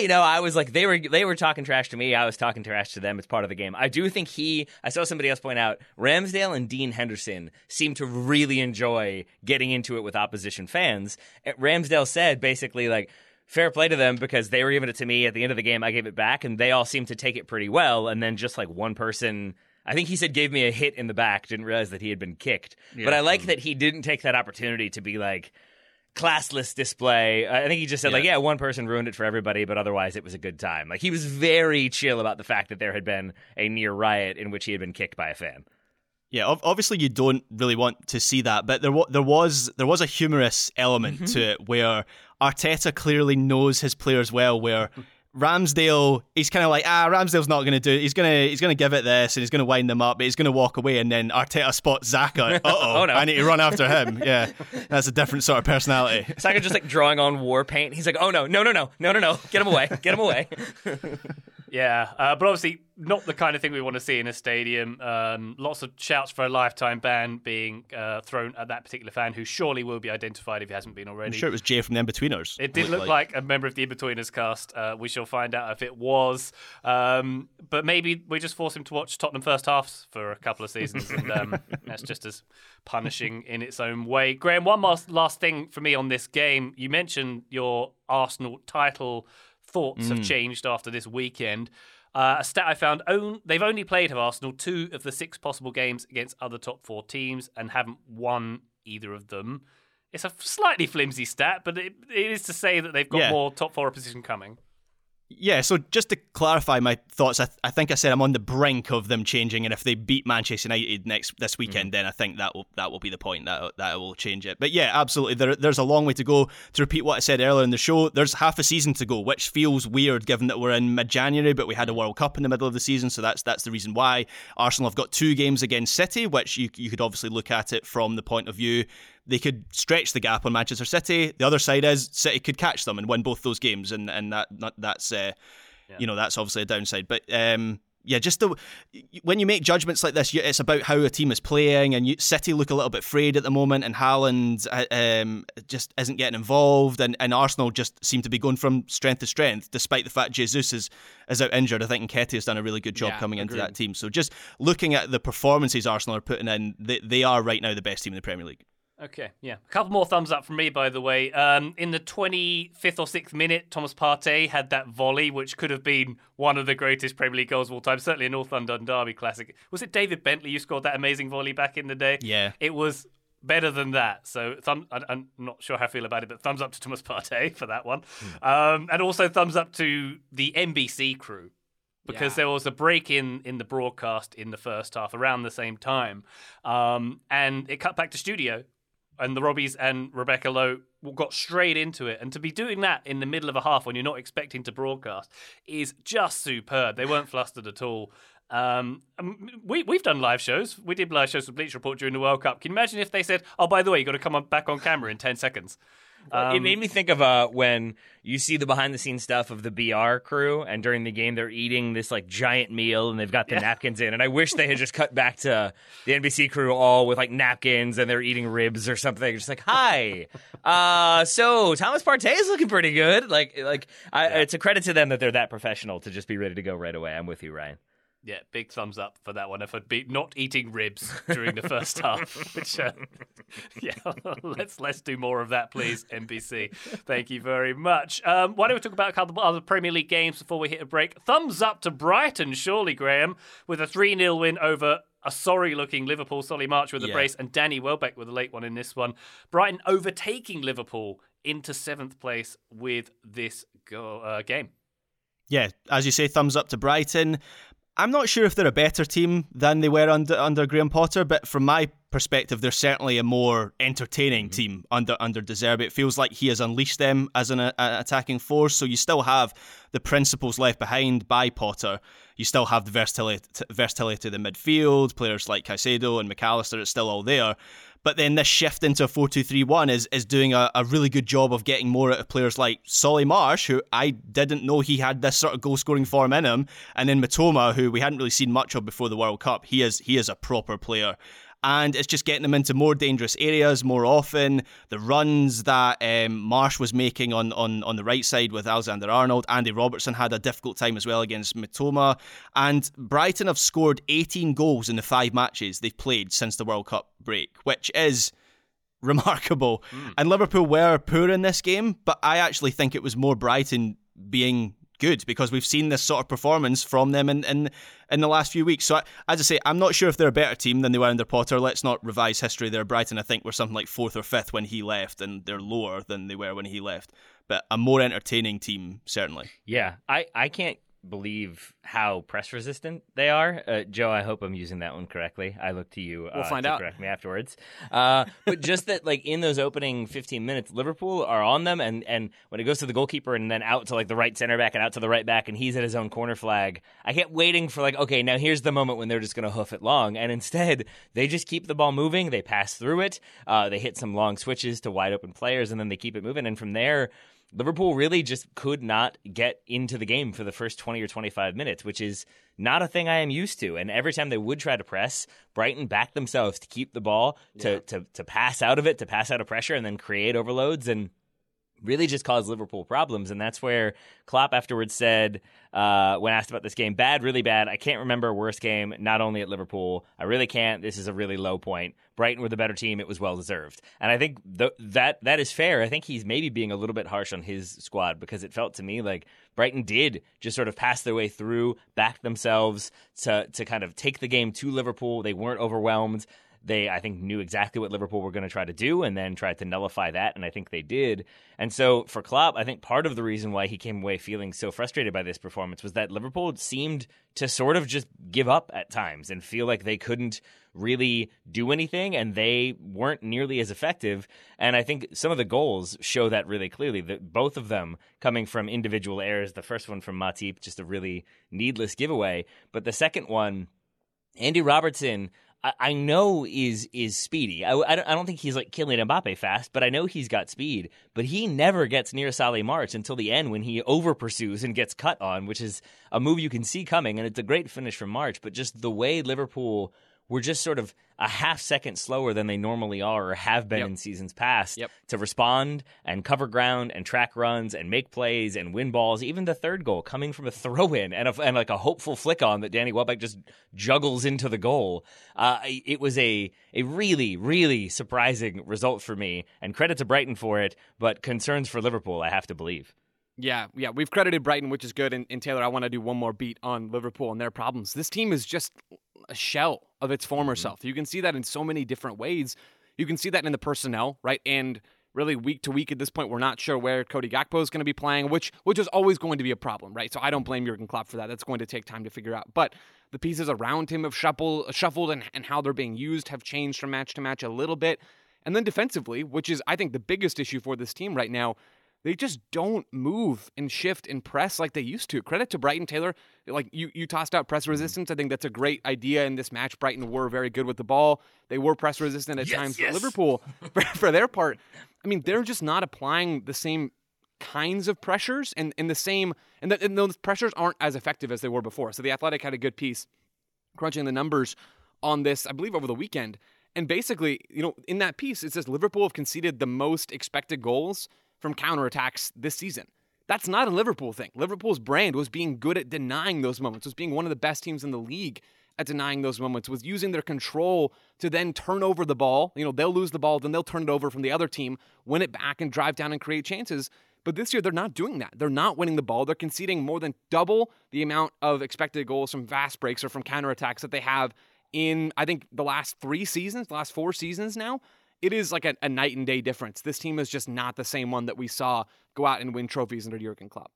I was like, they were talking trash to me, I was talking trash to them, it's part of the game. I do think I saw somebody else point out, Ramsdale and Dean Henderson seem to really enjoy getting into it with opposition fans. Ramsdale said, basically, like, fair play to them, because they were giving it to me at the end of the game, I gave it back, and they all seemed to take it pretty well, and then just, like, one person, I think he said, gave me a hit in the back, didn't realize that he had been kicked. Yeah. But I like that he didn't take that opportunity to be like, classless display. I think he just said, one person ruined it for everybody, but otherwise it was a good time. Like, he was very chill about the fact that there had been a near riot in which he had been kicked by a fan. Yeah, obviously you don't really want to see that, but there was a humorous element to it where Arteta clearly knows his players well, where Ramsdale, he's kind of like, Ramsdale's not going to do it. He's going to give it this, and he's going to wind them up, but he's going to walk away, and then Arteta spots Xhaka. Oh no, I need to run after him. Yeah, that's a different sort of personality. Xhaka just like drawing on war paint. He's like, oh no, get him away. Yeah, but obviously not the kind of thing we want to see in a stadium. Lots of shouts for a lifetime ban being thrown at that particular fan, who surely will be identified if he hasn't been already. I'm sure it was Jay from the In-Betweeners. It did look like a member of the In-Betweeners cast. We shall find out if it was. But maybe we just force him to watch Tottenham first halves for a couple of seasons, and that's just as punishing in its own way. Graham, one last thing for me on this game. You mentioned your Arsenal title thoughts have changed after this weekend. A stat I found, they've only played, have Arsenal, 2 of the 6 possible games against other top 4 teams and haven't won either of them. It's a slightly flimsy stat, but it is to say that they've got more top 4 opposition coming. Yeah, so just to clarify my thoughts, I think I said I'm on the brink of them changing, and if they beat Manchester United this weekend, then I think that will be the point that will change it. But yeah, absolutely, there's a long way to go. To repeat what I said earlier in the show, there's half a season to go, which feels weird given that we're in mid-January, but we had a World Cup in the middle of the season, so that's the reason why. Arsenal have got 2 games against City, which you could obviously look at it from the point of view they could stretch the gap on Manchester City. The other side is City could catch them and win both those games, and that's that's obviously a downside. But just when you make judgments like this, it's about how a team is playing, and City look a little bit frayed at the moment, and Haaland just isn't getting involved, and Arsenal just seem to be going from strength to strength, despite the fact Jesus is out injured. I think Nketiah has done a really good job coming into that team. So just looking at the performances Arsenal are putting in, they are right now the best team in the Premier League. Okay, yeah. A couple more thumbs up from me, by the way. In the 25th or 6th minute, Thomas Partey had that volley, which could have been one of the greatest Premier League goals of all time, certainly a North London derby classic. Was it David Bentley who scored that amazing volley back in the day? Yeah. It was better than that. So I'm not sure how I feel about it, but thumbs up to Thomas Partey for that one. And also thumbs up to the NBC crew, because there was a break in the broadcast in the first half around the same time. And it cut back to studio. And the Robbies and Rebecca Lowe got straight into it. And to be doing that in the middle of a half when you're not expecting to broadcast is just superb. They weren't flustered at all. We've done live shows. We did live shows for Bleach Report during the World Cup. Can you imagine if they said, oh, by the way, you've got to come back on camera in 10 seconds? It made me think of when you see the behind-the-scenes stuff of the BR crew, and during the game they're eating this like giant meal, and they've got the napkins in. And I wish they had just cut back to the NBC crew all with like napkins, and they're eating ribs or something. Just like, hi, so Thomas Partey is looking pretty good. It's a credit to them that they're that professional to just be ready to go right away. I'm with you, Ryan. Yeah, big thumbs up for that one. If I'd be not eating ribs during the first half, which, let's do more of that, please, NBC. Thank you very much. Why don't we talk about a couple of other Premier League games before we hit a break? Thumbs up to Brighton, surely, Graham, with a 3-0 win over a sorry-looking Liverpool. Solly March with a brace, and Danny Welbeck with a late one in this one. Brighton overtaking Liverpool into 7th place with this game. Yeah, as you say, thumbs up to Brighton. I'm not sure if they're a better team than they were under Graham Potter, but from my perspective, they're certainly a more entertaining team under De Zerbi. It feels like he has unleashed them as an attacking force, so you still have the principles left behind by Potter. You still have the versatility of the midfield, players like Caicedo and McAllister, it's still all there. But then this shift into a 4-2-3-1 is doing a really good job of getting more out of players like Solly March, who I didn't know he had this sort of goal-scoring form in him, and then Mitoma, who we hadn't really seen much of before the World Cup. He is a proper player. And it's just getting them into more dangerous areas more often. The runs that Marsh was making on the right side with Alexander-Arnold. Andy Robertson had a difficult time as well against Mitoma. And Brighton have scored 18 goals in the 5 matches they've played since the World Cup break, which is remarkable. And Liverpool were poor in this game, but I actually think it was more Brighton being good, because we've seen this sort of performance from them in the last few weeks. So, as I say, I'm not sure if they're a better team than they were under Potter. Let's not revise history there. Brighton, I think, were something like 4th or 5th when he left, and they're lower than they were when he left. But a more entertaining team, certainly. Yeah, I can't believe how press resistant they are. Joe, I hope I'm using that one correctly. I look to you we'll find to out. Correct me afterwards. But just that, like, in those opening 15 minutes, Liverpool are on them, and when it goes to the goalkeeper and then out to like the right center back and out to the right back, and he's at his own corner flag, I kept waiting for like, okay, now here's the moment when they're just going to hoof it long, and instead they just keep the ball moving. They pass through it. They hit some long switches to wide open players, and then they keep it moving. And from there, Liverpool really just could not get into the game for the first 20 or 25 minutes, which is not a thing I am used to. And every time they would try to press, Brighton backed themselves to keep the ball, to pass out of it, to pass out of pressure, and then create overloads, and really just caused Liverpool problems. And that's where Klopp afterwards said, when asked about this game, bad, really bad. I can't remember a worse game, not only at Liverpool. I really can't. This is a really low point. Brighton were the better team. It was well-deserved. And I think that is fair. I think he's maybe being a little bit harsh on his squad, because it felt to me like Brighton did just sort of pass their way through, back themselves to kind of take the game to Liverpool. They weren't overwhelmed. They, I think, knew exactly what Liverpool were going to try to do and then tried to nullify that, and I think they did. And so for Klopp, I think part of the reason why he came away feeling so frustrated by this performance was that Liverpool seemed to sort of just give up at times and feel like they couldn't really do anything, and they weren't nearly as effective. And I think some of the goals show that really clearly, that both of them coming from individual errors. The first one from Matip, just a really needless giveaway. But the second one, Andy Robertson, I know is speedy. I don't think he's like Kylian Mbappe fast, but I know he's got speed. But he never gets near Solly March until the end, when he over pursues and gets cut on, which is a move you can see coming, and it's a great finish from March. But just the way Liverpool were just sort of a half second slower than they normally are or have been in seasons past to respond and cover ground and track runs and make plays and win balls. Even the third goal coming from a throw-in and like a hopeful flick on that Danny Welbeck just juggles into the goal. It was a really, really surprising result for me, and credit to Brighton for it, but concerns for Liverpool, I have to believe. Yeah, we've credited Brighton, which is good. And Taylor, I want to do one more beat on Liverpool and their problems. This team is just a shell of its former self. You can see that in so many different ways. You can see that in the personnel, right? And really week to week at this point, we're not sure where Cody Gakpo is going to be playing, which is always going to be a problem, right? So I don't blame Jurgen Klopp for that. That's going to take time to figure out. But the pieces around him have shuffled and how they're being used have changed from match to match a little bit. And then defensively, which is, I think, the biggest issue for this team right now, they just don't move and shift and press like they used to. Credit to Brighton. Taylor, like you tossed out press resistance. I think that's a great idea in this match. Brighton were very good with the ball. They were press resistant at times. But Liverpool, for their part, I mean, they're just not applying the same kinds of pressures and those pressures aren't as effective as they were before. So The Athletic had a good piece crunching the numbers on this, I believe, over the weekend. And basically, in that piece, it says Liverpool have conceded the most expected goals from counterattacks this season. That's not a Liverpool thing. Liverpool's brand was being good at denying those moments, was being one of the best teams in the league at denying those moments, was using their control to then turn over the ball. They'll lose the ball, then they'll turn it over from the other team, win it back and drive down and create chances. But this year, they're not doing that. They're not winning the ball. They're conceding more than double the amount of expected goals from fast breaks or from counterattacks that they have in, I think, the last 4 seasons now. It is like a night and day difference. This team is just not the same one that we saw go out and win trophies under Jurgen Klopp.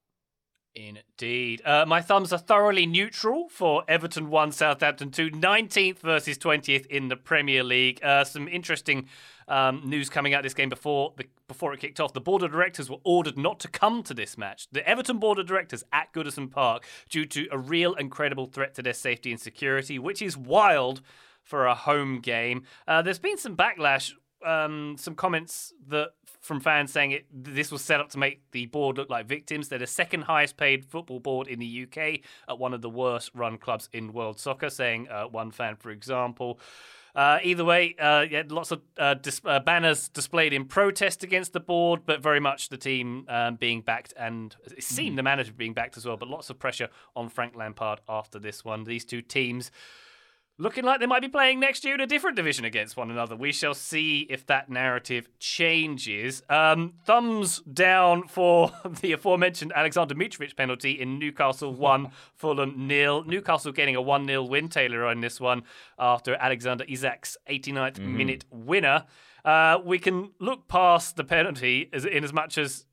Indeed. My thumbs are thoroughly neutral for Everton 1, Southampton 2, 19th versus 20th in the Premier League. Some interesting news coming out this game before it kicked off. The board of directors were ordered not to come to this match. The Everton board of directors at Goodison Park due to a real and credible threat to their safety and security, which is wild for a home game. There's been some backlash. Some comments from fans saying this was set up to make the board look like victims. They're the second highest paid football board in the UK at one of the worst run clubs in world soccer, saying one fan, for example. Either way, lots of banners displayed in protest against the board, but very much the team being backed, and it seemed the manager being backed as well, but lots of pressure on Frank Lampard after this one. These two teams looking like they might be playing next year in a different division against one another. We shall see if that narrative changes. Thumbs down for the aforementioned Alexander Mitrovic penalty in Newcastle 1, Fulham 0. Newcastle getting a 1-0 win, Taylor, on this one after Alexander Isak's 89th minute winner. We can look past the penalty in as much as,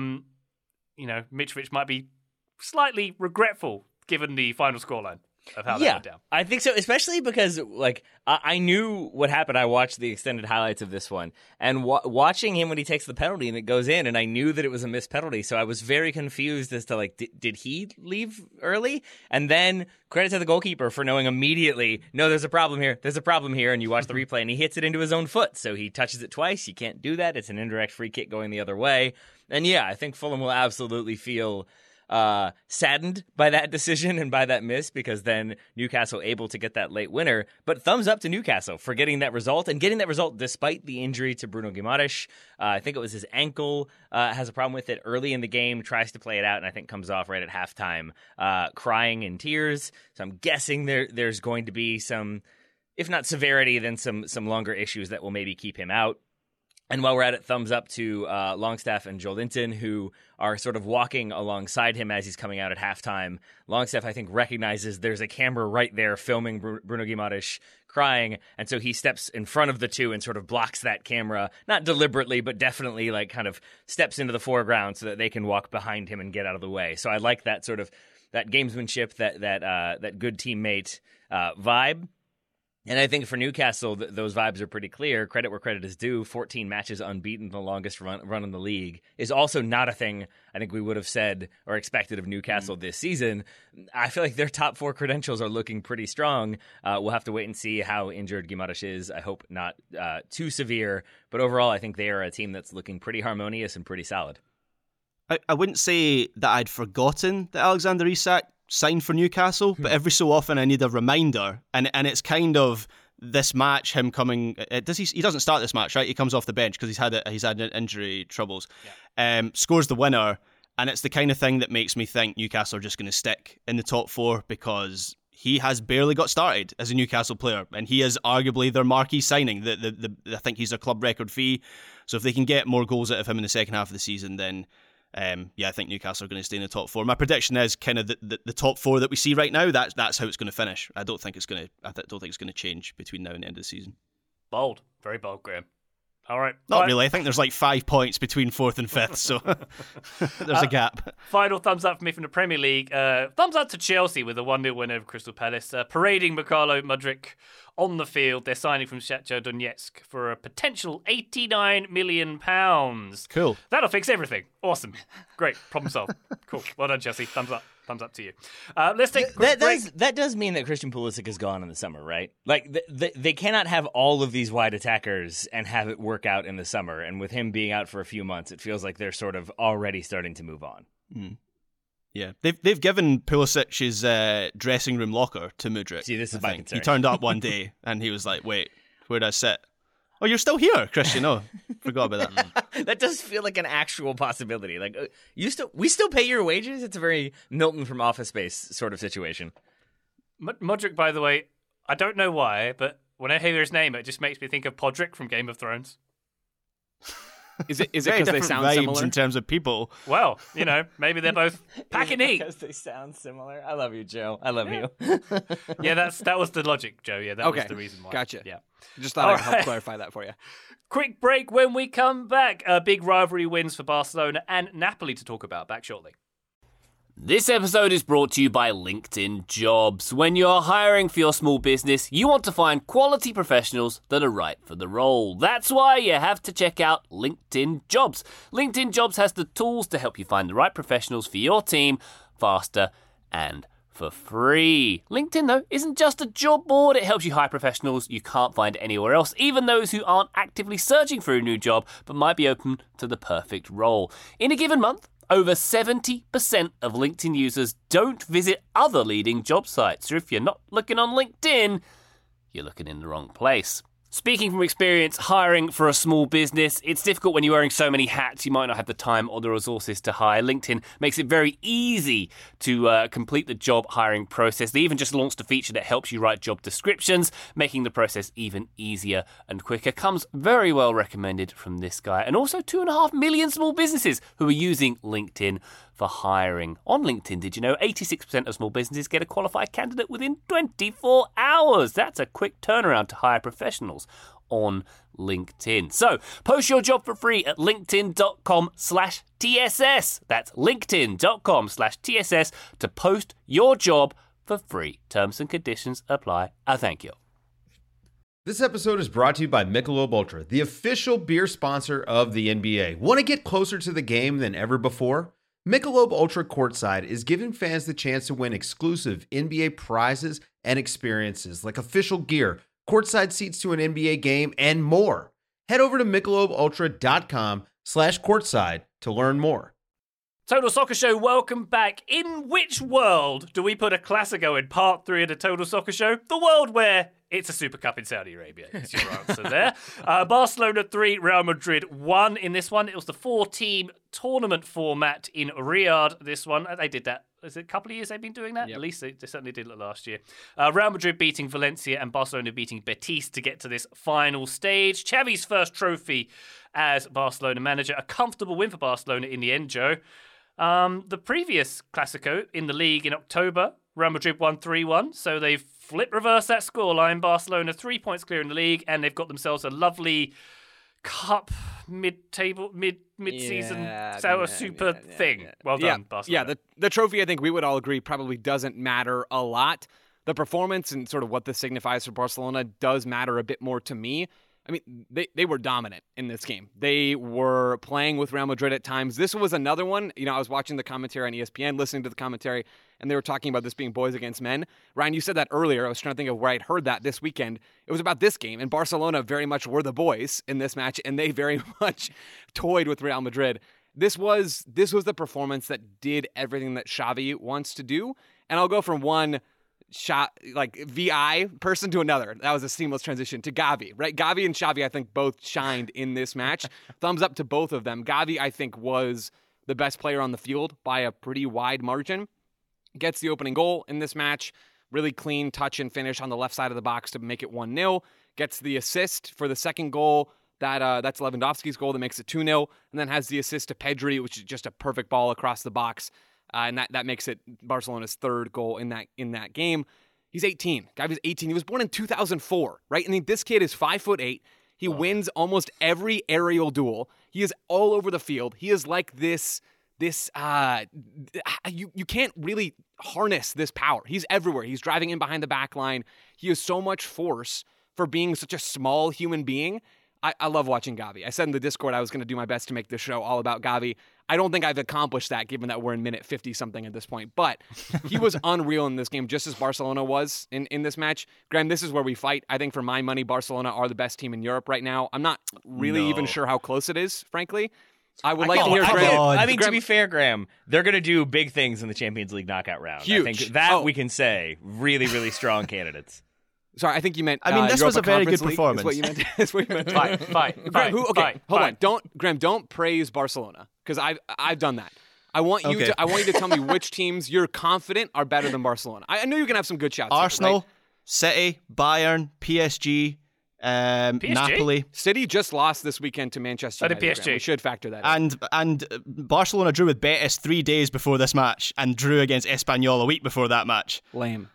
Mitrovic might be slightly regretful given the final scoreline of how that went down. I think so, especially because I knew what happened. I watched the extended highlights of this one, and watching him when he takes the penalty and it goes in, and I knew that it was a missed penalty, so I was very confused as to did he leave early? And then credit to the goalkeeper for knowing immediately, no, there's a problem here, and you watch the replay and he hits it into his own foot, so he touches it twice. You can't do that. It's an indirect free kick going the other way. And yeah, I think Fulham will absolutely feel saddened by that decision and by that miss, because then Newcastle able to get that late winner. But thumbs up to Newcastle for getting that result, and getting that result despite the injury to Bruno Guimaraes. I think it was his ankle, has a problem with it early in the game, tries to play it out, and I think comes off right at halftime crying in tears. So I'm guessing there's going to be some, if not severity, then some longer issues that will maybe keep him out. And while we're at it, thumbs up to Longstaff and Joelinton, who are sort of walking alongside him as he's coming out at halftime. Longstaff, I think, recognizes there's a camera right there filming Bruno Guimaraes crying, and so he steps in front of the two and sort of blocks that camera, not deliberately, but definitely kind of steps into the foreground so that they can walk behind him and get out of the way. So I like that sort of that gamesmanship, that good teammate vibe. And I think for Newcastle, those vibes are pretty clear. Credit where credit is due. 14 matches unbeaten, the longest run in the league, is also not a thing I think we would have said or expected of Newcastle this season. I feel like their top 4 credentials are looking pretty strong. We'll have to wait and see how injured Guimaraes is. I hope not too severe. But overall, I think they are a team that's looking pretty harmonious and pretty solid. I wouldn't say that I'd forgotten that Alexander Isak signed for Newcastle, but every so often I need a reminder, and it's kind of this match, him coming. He doesn't start this match, right? He comes off the bench because he's had injury troubles. Yeah. Scores the winner, and it's the kind of thing that makes me think Newcastle are just going to stick in the top 4, because he has barely got started as a Newcastle player, and he is arguably their marquee signing. I think he's a club record fee, so if they can get more goals out of him in the second half of the season, then I think Newcastle are going to stay in the top 4. My prediction is kind of the top 4 that we see right now. That's how it's going to finish. I don't think it's going to change between now and the end of the season. Bold, very bold, Graham. All right. Not really. I think there's like 5 points between 4th and 5th, so there's a gap. Final thumbs up for me from the Premier League. Thumbs up to Chelsea with a 1-0 win over Crystal Palace. Parading Mikhailo Mudryk on the field. They're signing from Shakhtar Donetsk for a potential £89 million. Cool. That'll fix everything. Awesome. Great. Problem solved. Cool. Well done, Chelsea. Thumbs up. Thumbs up to you. Let's take a quick break. That does mean that Christian Pulisic is gone in the summer, right? Like, they cannot have all of these wide attackers and have it work out in the summer. And with him being out for a few months, it feels like they're sort of already starting to move on. Mm. Yeah, they've given Pulisic's dressing room locker to Mudryk. See, this is my concern. He turned up one day and he was like, wait, where'd I sit? Oh, you're still here, Christian. Oh, forgot about that. That does feel like an actual possibility. Like, we still pay your wages? It's a very Milton from Office Space sort of situation. Mudryk, by the way, I don't know why, but when I hear his name, it just makes me think of Podrick from Game of Thrones. Is it because they sound similar in terms of people? Well, maybe they're both packing heat. Because they sound similar. I love you, Joe. I love you. Yeah, that was the logic, Joe. Yeah, that was the reason why. Gotcha. Yeah. Just thought I'd help clarify that for you. Quick break. When we come back, big rivalry wins for Barcelona and Napoli to talk about. Back shortly. This episode is brought to you by LinkedIn Jobs. When you're hiring for your small business, you want to find quality professionals that are right for the role. That's why you have to check out LinkedIn Jobs. LinkedIn Jobs has the tools to help you find the right professionals for your team faster and for free. LinkedIn, though, isn't just a job board. It helps you hire professionals you can't find anywhere else, even those who aren't actively searching for a new job but might be open to the perfect role. In a given month, over 70% of LinkedIn users don't visit other leading job sites. So if you're not looking on LinkedIn, you're looking in the wrong place. Speaking from experience, hiring for a small business, it's difficult when you're wearing so many hats. You might not have the time or the resources to hire. LinkedIn makes it very easy to complete the job hiring process. They even just launched a feature that helps you write job descriptions, making the process even easier and quicker. Comes very well recommended from this guy. And also 2.5 million small businesses who are using LinkedIn for hiring. On LinkedIn, did you know 86% of small businesses get a qualified candidate within 24 hours? That's a quick turnaround to hire professionals on LinkedIn. So, post your job for free at linkedin.com/TSS. That's linkedin.com/TSS to post your job for free. Terms and conditions apply. Thank you. This episode is brought to you by Michelob Ultra, the official beer sponsor of the NBA. Want to get closer to the game than ever before? Michelob Ultra Courtside is giving fans the chance to win exclusive NBA prizes and experiences like official gear, courtside seats to an NBA game, and more. Head over to MichelobUltra.com/courtside to learn more. Total Soccer Show, welcome back. In which world do we put a Classico in part 3 of the Total Soccer Show? The world where it's a Super Cup in Saudi Arabia. Is your answer there. Barcelona 3, Real Madrid 1 in this one. It was the 4-team tournament format in Riyadh, this one. They did that. Is it a couple of years they've been doing that? Yep. At least they certainly did it last year. Real Madrid beating Valencia and Barcelona beating Betis to get to this final stage. Xavi's first trophy as Barcelona manager. A comfortable win for Barcelona in the end, Joe. The previous Classico in the league in October, Real Madrid won 3-1, so they've flipped reverse that scoreline. Barcelona 3 points clear in the league, and they've got themselves a lovely cup mid-season super thing. Well done, Barcelona. Yeah, the trophy, I think we would all agree, probably doesn't matter a lot. The performance and sort of what this signifies for Barcelona does matter a bit more to me. I mean, they were dominant in this game. They were playing with Real Madrid at times. This was another one. I was watching the commentary on ESPN, listening to the commentary, and they were talking about this being boys against men. Ryan, you said that earlier. I was trying to think of where I'd heard that this weekend. It was about this game, and Barcelona very much were the boys in this match, and they very much toyed with Real Madrid. This was the performance that did everything that Xavi wants to do, and I'll go from one shot like VI person to another. That was a seamless transition to Gavi, right? Gavi and Xavi, I think, both shined in this match. Thumbs up to both of them. Gavi, I think, was the best player on the field by a pretty wide margin. Gets the opening goal in this match. Really clean touch and finish on the left side of the box to make it 1-0. Gets the assist for the second goal. That's Lewandowski's goal that makes it 2-0. And then has the assist to Pedri, which is just a perfect ball across the box. And that makes it Barcelona's third goal in that game. He's 18. Gavi's 18. He was born in 2004, right? I mean, this kid is 5'8". He wins almost every aerial duel. He is all over the field. He is like this you can't really harness this power. He's everywhere. He's driving in behind the back line. He has so much force for being such a small human being. I love watching Gavi. I said in the Discord I was going to do my best to make this show all about Gavi. I don't think I've accomplished that given that we're in minute 50-something at this point. But he was unreal in this game, just as Barcelona was in this match. Graham, this is where we fight. I think for my money, Barcelona are the best team in Europe right now. I'm not really even sure how close it is, frankly. I would like to hear Graham. I mean, to be fair, Graham, they're going to do big things in the Champions League knockout round. Huge. I think that we can say. Really, really strong candidates. Sorry, I think you meant. I mean, this was a very good performance. Is what you meant. Is what you meant. Fight. Graham, hold on. Graham, don't praise Barcelona because I've done that. I want you to tell me which teams you're confident are better than Barcelona. I know you're gonna have some good shouts. Arsenal, here, right? City, Bayern, PSG, Napoli. City just lost this weekend to Manchester United. PSG. Graham. We should factor that in. And Barcelona drew with Betis 3 days before this match and drew against Espanyol a week before that match. Lame.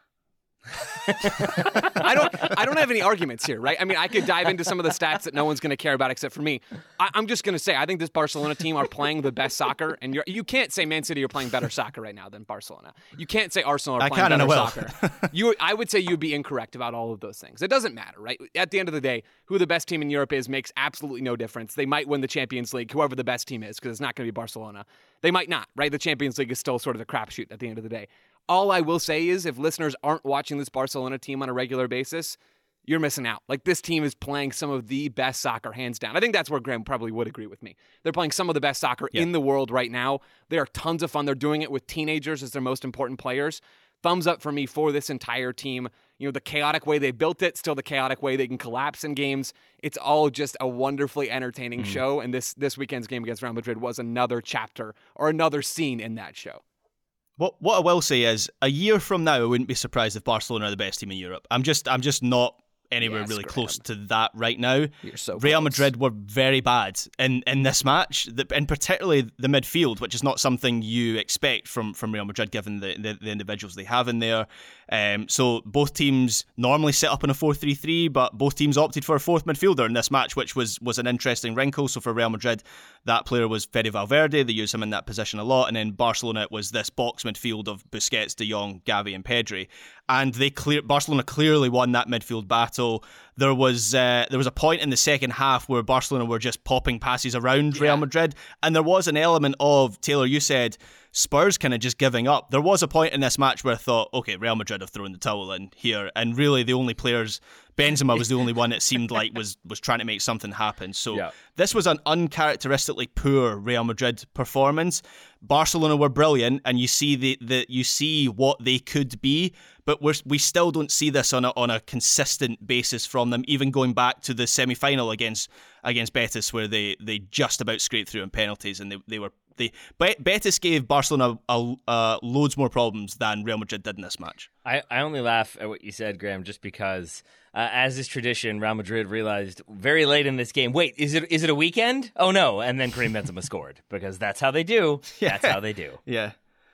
I don't have any arguments here, right? I mean, I could dive into some of the stats that no one's going to care about except for me. I'm just going to say I think this Barcelona team are playing the best soccer, and you can't say Man City are playing better soccer right now than Barcelona. You can't say Arsenal are playing better soccer. I would say you'd be incorrect about all of those things. It doesn't matter, right? At the end of the day, who the best team in Europe is makes absolutely no difference. They might win the Champions League, whoever the best team is, because it's not going to be Barcelona. They might not, right? The Champions League is still sort of a crapshoot at the end of the day. All I will say is if listeners aren't watching this Barcelona team on a regular basis, you're missing out. Like, this team is playing some of the best soccer, hands down. I think that's where Graham probably would agree with me. They're playing some of the best soccer in the world right now. They are tons of fun. They're doing it with teenagers as their most important players. Thumbs up for me for this entire team. You know, the chaotic way they built it, still the chaotic way they can collapse in games. It's all just a wonderfully entertaining show, and this weekend's game against Real Madrid was another chapter or another scene in that show. What I will say is, a year from now, I wouldn't be surprised if Barcelona are the best team in Europe. I'm just not anywhere really close to that right now. You're so Real close. Madrid were very bad in this match, and particularly the midfield, which is not something you expect from Real Madrid given the individuals they have in there. So both teams normally set up in a 4-3-3, but both teams opted for a fourth midfielder in this match, which was an interesting wrinkle. So for Real Madrid, that player was Fede Valverde. They use him in that position a lot. And then Barcelona, it was this box midfield of Busquets, De Jong, Gavi and Pedri. And Barcelona clearly won that midfield battle. There was a point in the second half where Barcelona were just popping passes around Real Madrid. And there was an element of, Taylor, you said, Spurs kind of just giving up. There was a point in this match where I thought, okay, Real Madrid have thrown the towel in here. And really the only players, Benzema was the only one it seemed like was trying to make something happen. So this was an uncharacteristically poor Real Madrid performance. Barcelona were brilliant, and you see you see what they could be, but we still don't see this on a consistent basis from them. Even going back to the semi-final against Betis, where they just about scraped through in penalties, and Betis gave Barcelona loads more problems than Real Madrid did in this match. I only laugh at what you said, Graham, just because, as is tradition, Real Madrid realized very late in this game, wait, is it a weekend? Oh no! And then Karim Benzema scored, because that's how they do. That's how they do. Yeah.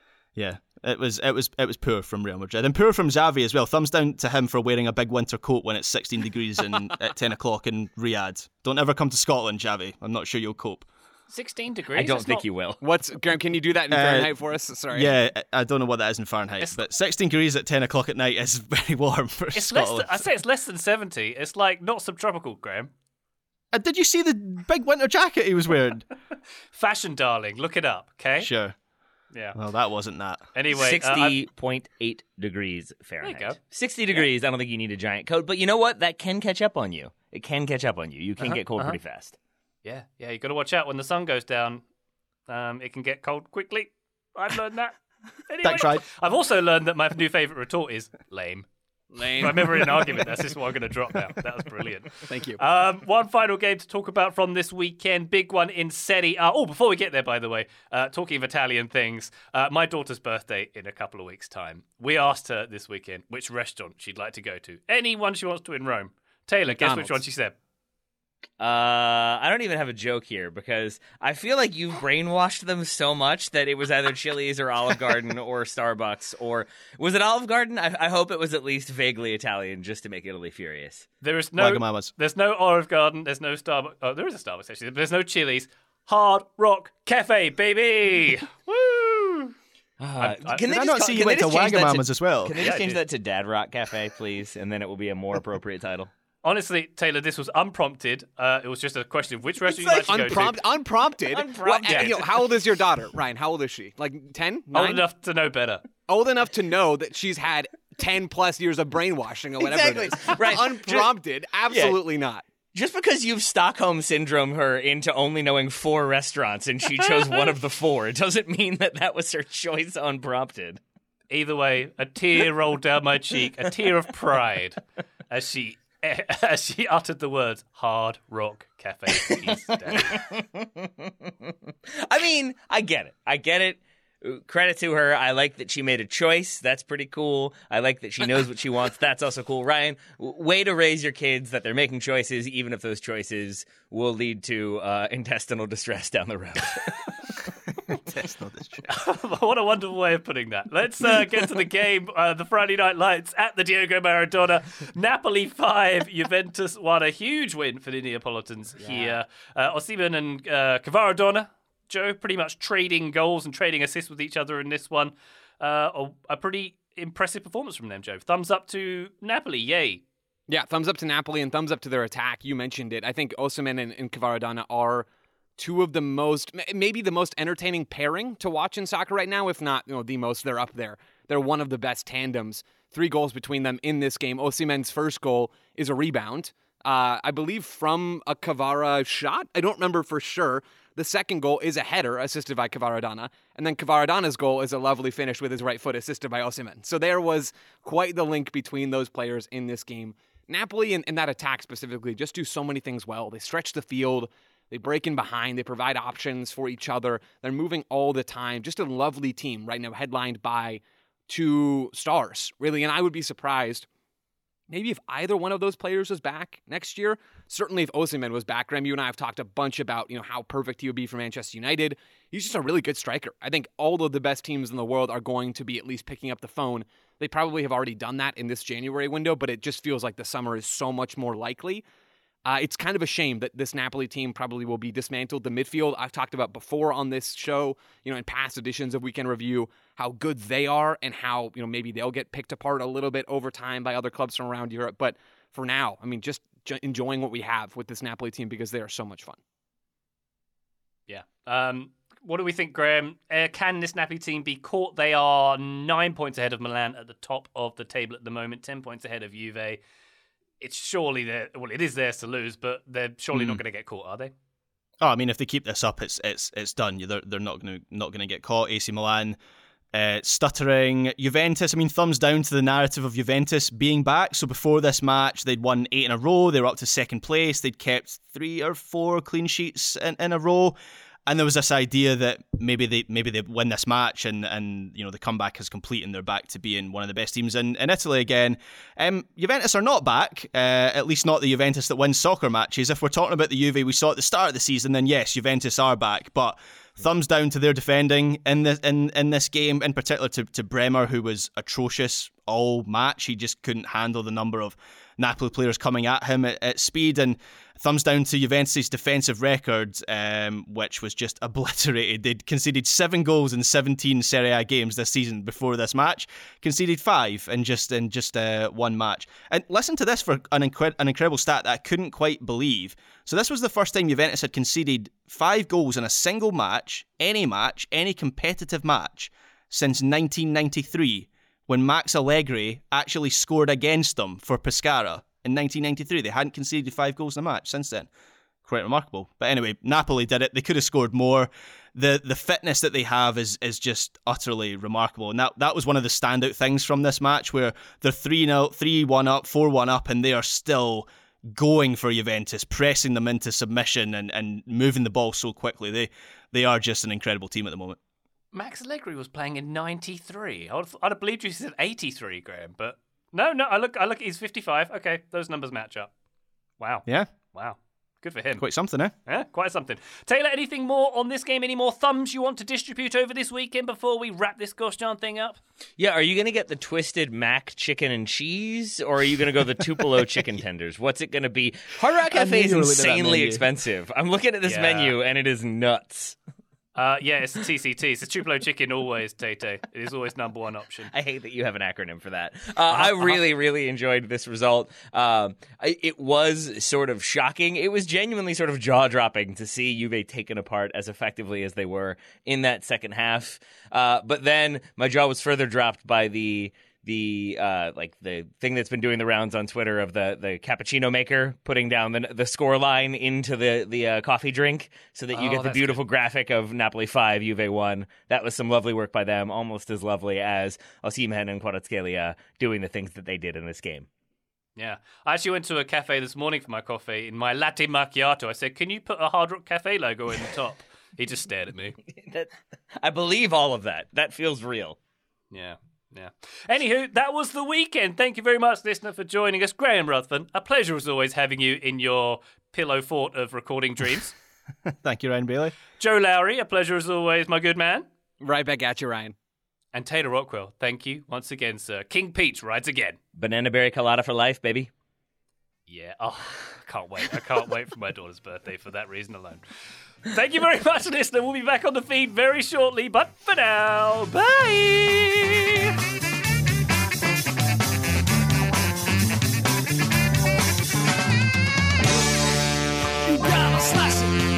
It was poor from Real Madrid, and poor from Xavi as well. Thumbs down to him for wearing a big winter coat when it's 16 degrees at 10 o'clock in Riyadh. Don't ever come to Scotland, Xavi. I'm not sure you'll cope. 16 degrees? I don't think you will. Graham, can you do that in Fahrenheit for us? Sorry. Yeah, I don't know what that is in Fahrenheit, but 16 degrees at 10 o'clock at night is very warm for Scotland. I say it's less than 70. It's like not subtropical, Graham. Did you see the big winter jacket he was wearing? Fashion, darling. Look it up, okay? Sure. Yeah. Well, that wasn't that. Anyway, 60.8 degrees Fahrenheit. There you go. 60 degrees. I don't think you need a giant coat, but you know what? That can catch up on you. It can catch up on you. You can get cold pretty fast. Yeah, you got to watch out when the sun goes down. It can get cold quickly. I've learned that. Anyway, That's right. I've also learned that my new favourite retort is lame. Lame. If I'm ever in an argument, that's just what I'm going to drop now. That was brilliant. Thank you. One final game to talk about from this weekend. Big one in Serie A. Before we get there, by the way, talking of Italian things, my daughter's birthday in a couple of weeks' time. We asked her this weekend which restaurant she'd like to go to. Any one she wants to in Rome. Taylor, guess which one she said? I don't even have a joke here because I feel like you've brainwashed them so much that it was either Chili's or Olive Garden or Starbucks, or was it Olive Garden? I hope it was at least vaguely Italian just to make Italy furious. There's no Olive Garden. There's no Starbucks. Oh, there is a Starbucks actually. But there's no Chili's. Hard Rock Cafe, baby. Woo! Can I not see you went to Wagamama's as well? Can they just change that to Dad Rock Cafe, please? And then it will be a more appropriate title. Honestly, Taylor, this was unprompted. It was just a question of which restaurant you'd like to go to. Unprompted? Yeah. How old is your daughter, Ryan? How old is she? Like 10? 9? Old enough to know better. Old enough to know that she's had 10 plus years of brainwashing or whatever it is. Right. Unprompted? Absolutely not. Just because you've Stockholm syndrome her into only knowing 4 restaurants and she chose one of the 4, it doesn't mean that was her choice unprompted. Either way, a tear rolled down my cheek, a tear of pride, as she uttered the words Hard Rock Cafe. Please, Daddy. I mean, I get it. Credit to her. I like that she made a choice. That's pretty cool. I like that she knows what she wants. That's also cool. Ryan, way to raise your kids that they're making choices, even if those choices will lead to intestinal distress down the road. Intestinal distress. What a wonderful way of putting that. Let's get to the game. The Friday Night Lights at the Diego Maradona. Napoli 5, Juventus 1. A huge win for the Neapolitans here. Osimhen and Kvaradona, Joe, pretty much trading goals and trading assists with each other in this one. A pretty impressive performance from them, Joe. Thumbs up to Napoli, yay. Yeah, thumbs up to Napoli and thumbs up to their attack. You mentioned it. I think Osimhen and Kvaradona are two of the most, maybe the most entertaining pairing to watch in soccer right now, if not the most. They're up there. They're one of the best tandems. 3 goals between them in this game. Osimhen's first goal is a rebound, I believe from a Kvara shot. I don't remember for sure. The second goal is a header assisted by Kvaradona. And then Kvaradona's goal is a lovely finish with his right foot assisted by Osimhen. So there was quite the link between those players in this game. Napoli and that attack specifically just do so many things well. They stretch the field. They break in behind. They provide options for each other. They're moving all the time. Just a lovely team right now, headlined by 2 stars, really. And I would be surprised maybe if either one of those players was back next year. Certainly if Osimhen was back. Graham, you and I have talked a bunch about how perfect he would be for Manchester United. He's just a really good striker. I think all of the best teams in the world are going to be at least picking up the phone. They probably have already done that in this January window, but it just feels like the summer is so much more likely. It's kind of a shame that this Napoli team probably will be dismantled. The midfield, I've talked about before on this show, in past editions of Weekend Review, how good they are and how, maybe they'll get picked apart a little bit over time by other clubs from around Europe. But for now, I mean, just enjoying what we have with this Napoli team because they are so much fun. Yeah. What do we think, Graham? Can this Napoli team be caught? They are 9 points ahead of Milan at the top of the table at the moment, 10 points ahead of Juve. It's surely it is theirs to lose, but they're surely not going to get caught, are they? Oh, I mean, if they keep this up, it's done. They're not going to get caught. AC Milan stuttering. Juventus, I mean, thumbs down to the narrative of Juventus being back. So before this match, they'd won 8 in a row. They were up to second place. They'd kept 3 or 4 clean sheets in a row. And there was this idea that maybe they win this match and the comeback is complete and they're back to being one of the best teams in Italy again. Juventus are not back, at least not the Juventus that wins soccer matches. If we're talking about the Juve we saw at the start of the season, then yes, Juventus are back. But thumbs down to their defending in this game, in particular to Bremer, who was atrocious all match. He just couldn't handle the number of Napoli players coming at him at speed. And thumbs down to Juventus' defensive record, which was just obliterated. They'd conceded 7 goals in 17 Serie A games this season before this match. Conceded 5 in just one match. And listen to this for an incredible stat that I couldn't quite believe. So this was the first time Juventus had conceded 5 goals in a single match, any competitive match, since 1993, when Max Allegri actually scored against them for Pescara. In 1993, they hadn't conceded 5 goals in a match since then. Quite remarkable. But anyway, Napoli did it. They could have scored more. The fitness that they have is just utterly remarkable. And that was one of the standout things from this match, where they're 3-1 up, 4-1 up, and they are still going for Juventus, pressing them into submission and moving the ball so quickly. They are just an incredible team at the moment. Max Allegri was playing in 93. I'd have believed you said 83, Graham, but no, I look, he's 55. Okay, those numbers match up. Wow. Yeah. Wow. Good for him. Quite something, eh? Yeah, quite something. Taylor, anything more on this game? Any more thumbs you want to distribute over this weekend before we wrap this gosh darn thing up? Yeah, are you going to get the twisted mac chicken and cheese, or are you going to go the Tupelo chicken tenders? What's it going to be? Hard Rock Cafe is insanely expensive. I'm looking at this menu, and it is nuts. Yeah, it's the TCT. It's the Tupelo chicken always, Tay. It is always number one option. I hate that you have an acronym for that. I really, really enjoyed this result. It was sort of shocking. It was genuinely sort of jaw-dropping to see Juve taken apart as effectively as they were in that second half. But then my jaw was further dropped by the thing that's been doing the rounds on Twitter of the cappuccino maker putting down the score line into the coffee drink so that you get the beautiful graphic of Napoli 5, Juve 1. That was some lovely work by them, almost as lovely as Osimhen and Kvaratskhelia doing the things that they did in this game. Yeah. I actually went to a cafe this morning for my coffee. In my latte macchiato, I said, can you put a Hard Rock Cafe logo in the top? He just stared at me. I believe all of that. That feels real. Yeah. Yeah. Anywho, that was the weekend. Thank you very much, listener, for joining us. Graham Ruthven, a pleasure as always having you in your pillow fort of recording dreams. Thank you, Ryan Bailey. Joe Lowry, a pleasure as always, my good man. Right back at you, Ryan. And Taylor Rockwell, thank you once again, sir. King Peach rides again. Banana berry colada for life, baby. Yeah. Oh, I can't wait. I can't wait for my daughter's birthday for that reason alone. Thank you very much, listener. We'll be back on the feed very shortly, but for now, bye! You gotta slice it.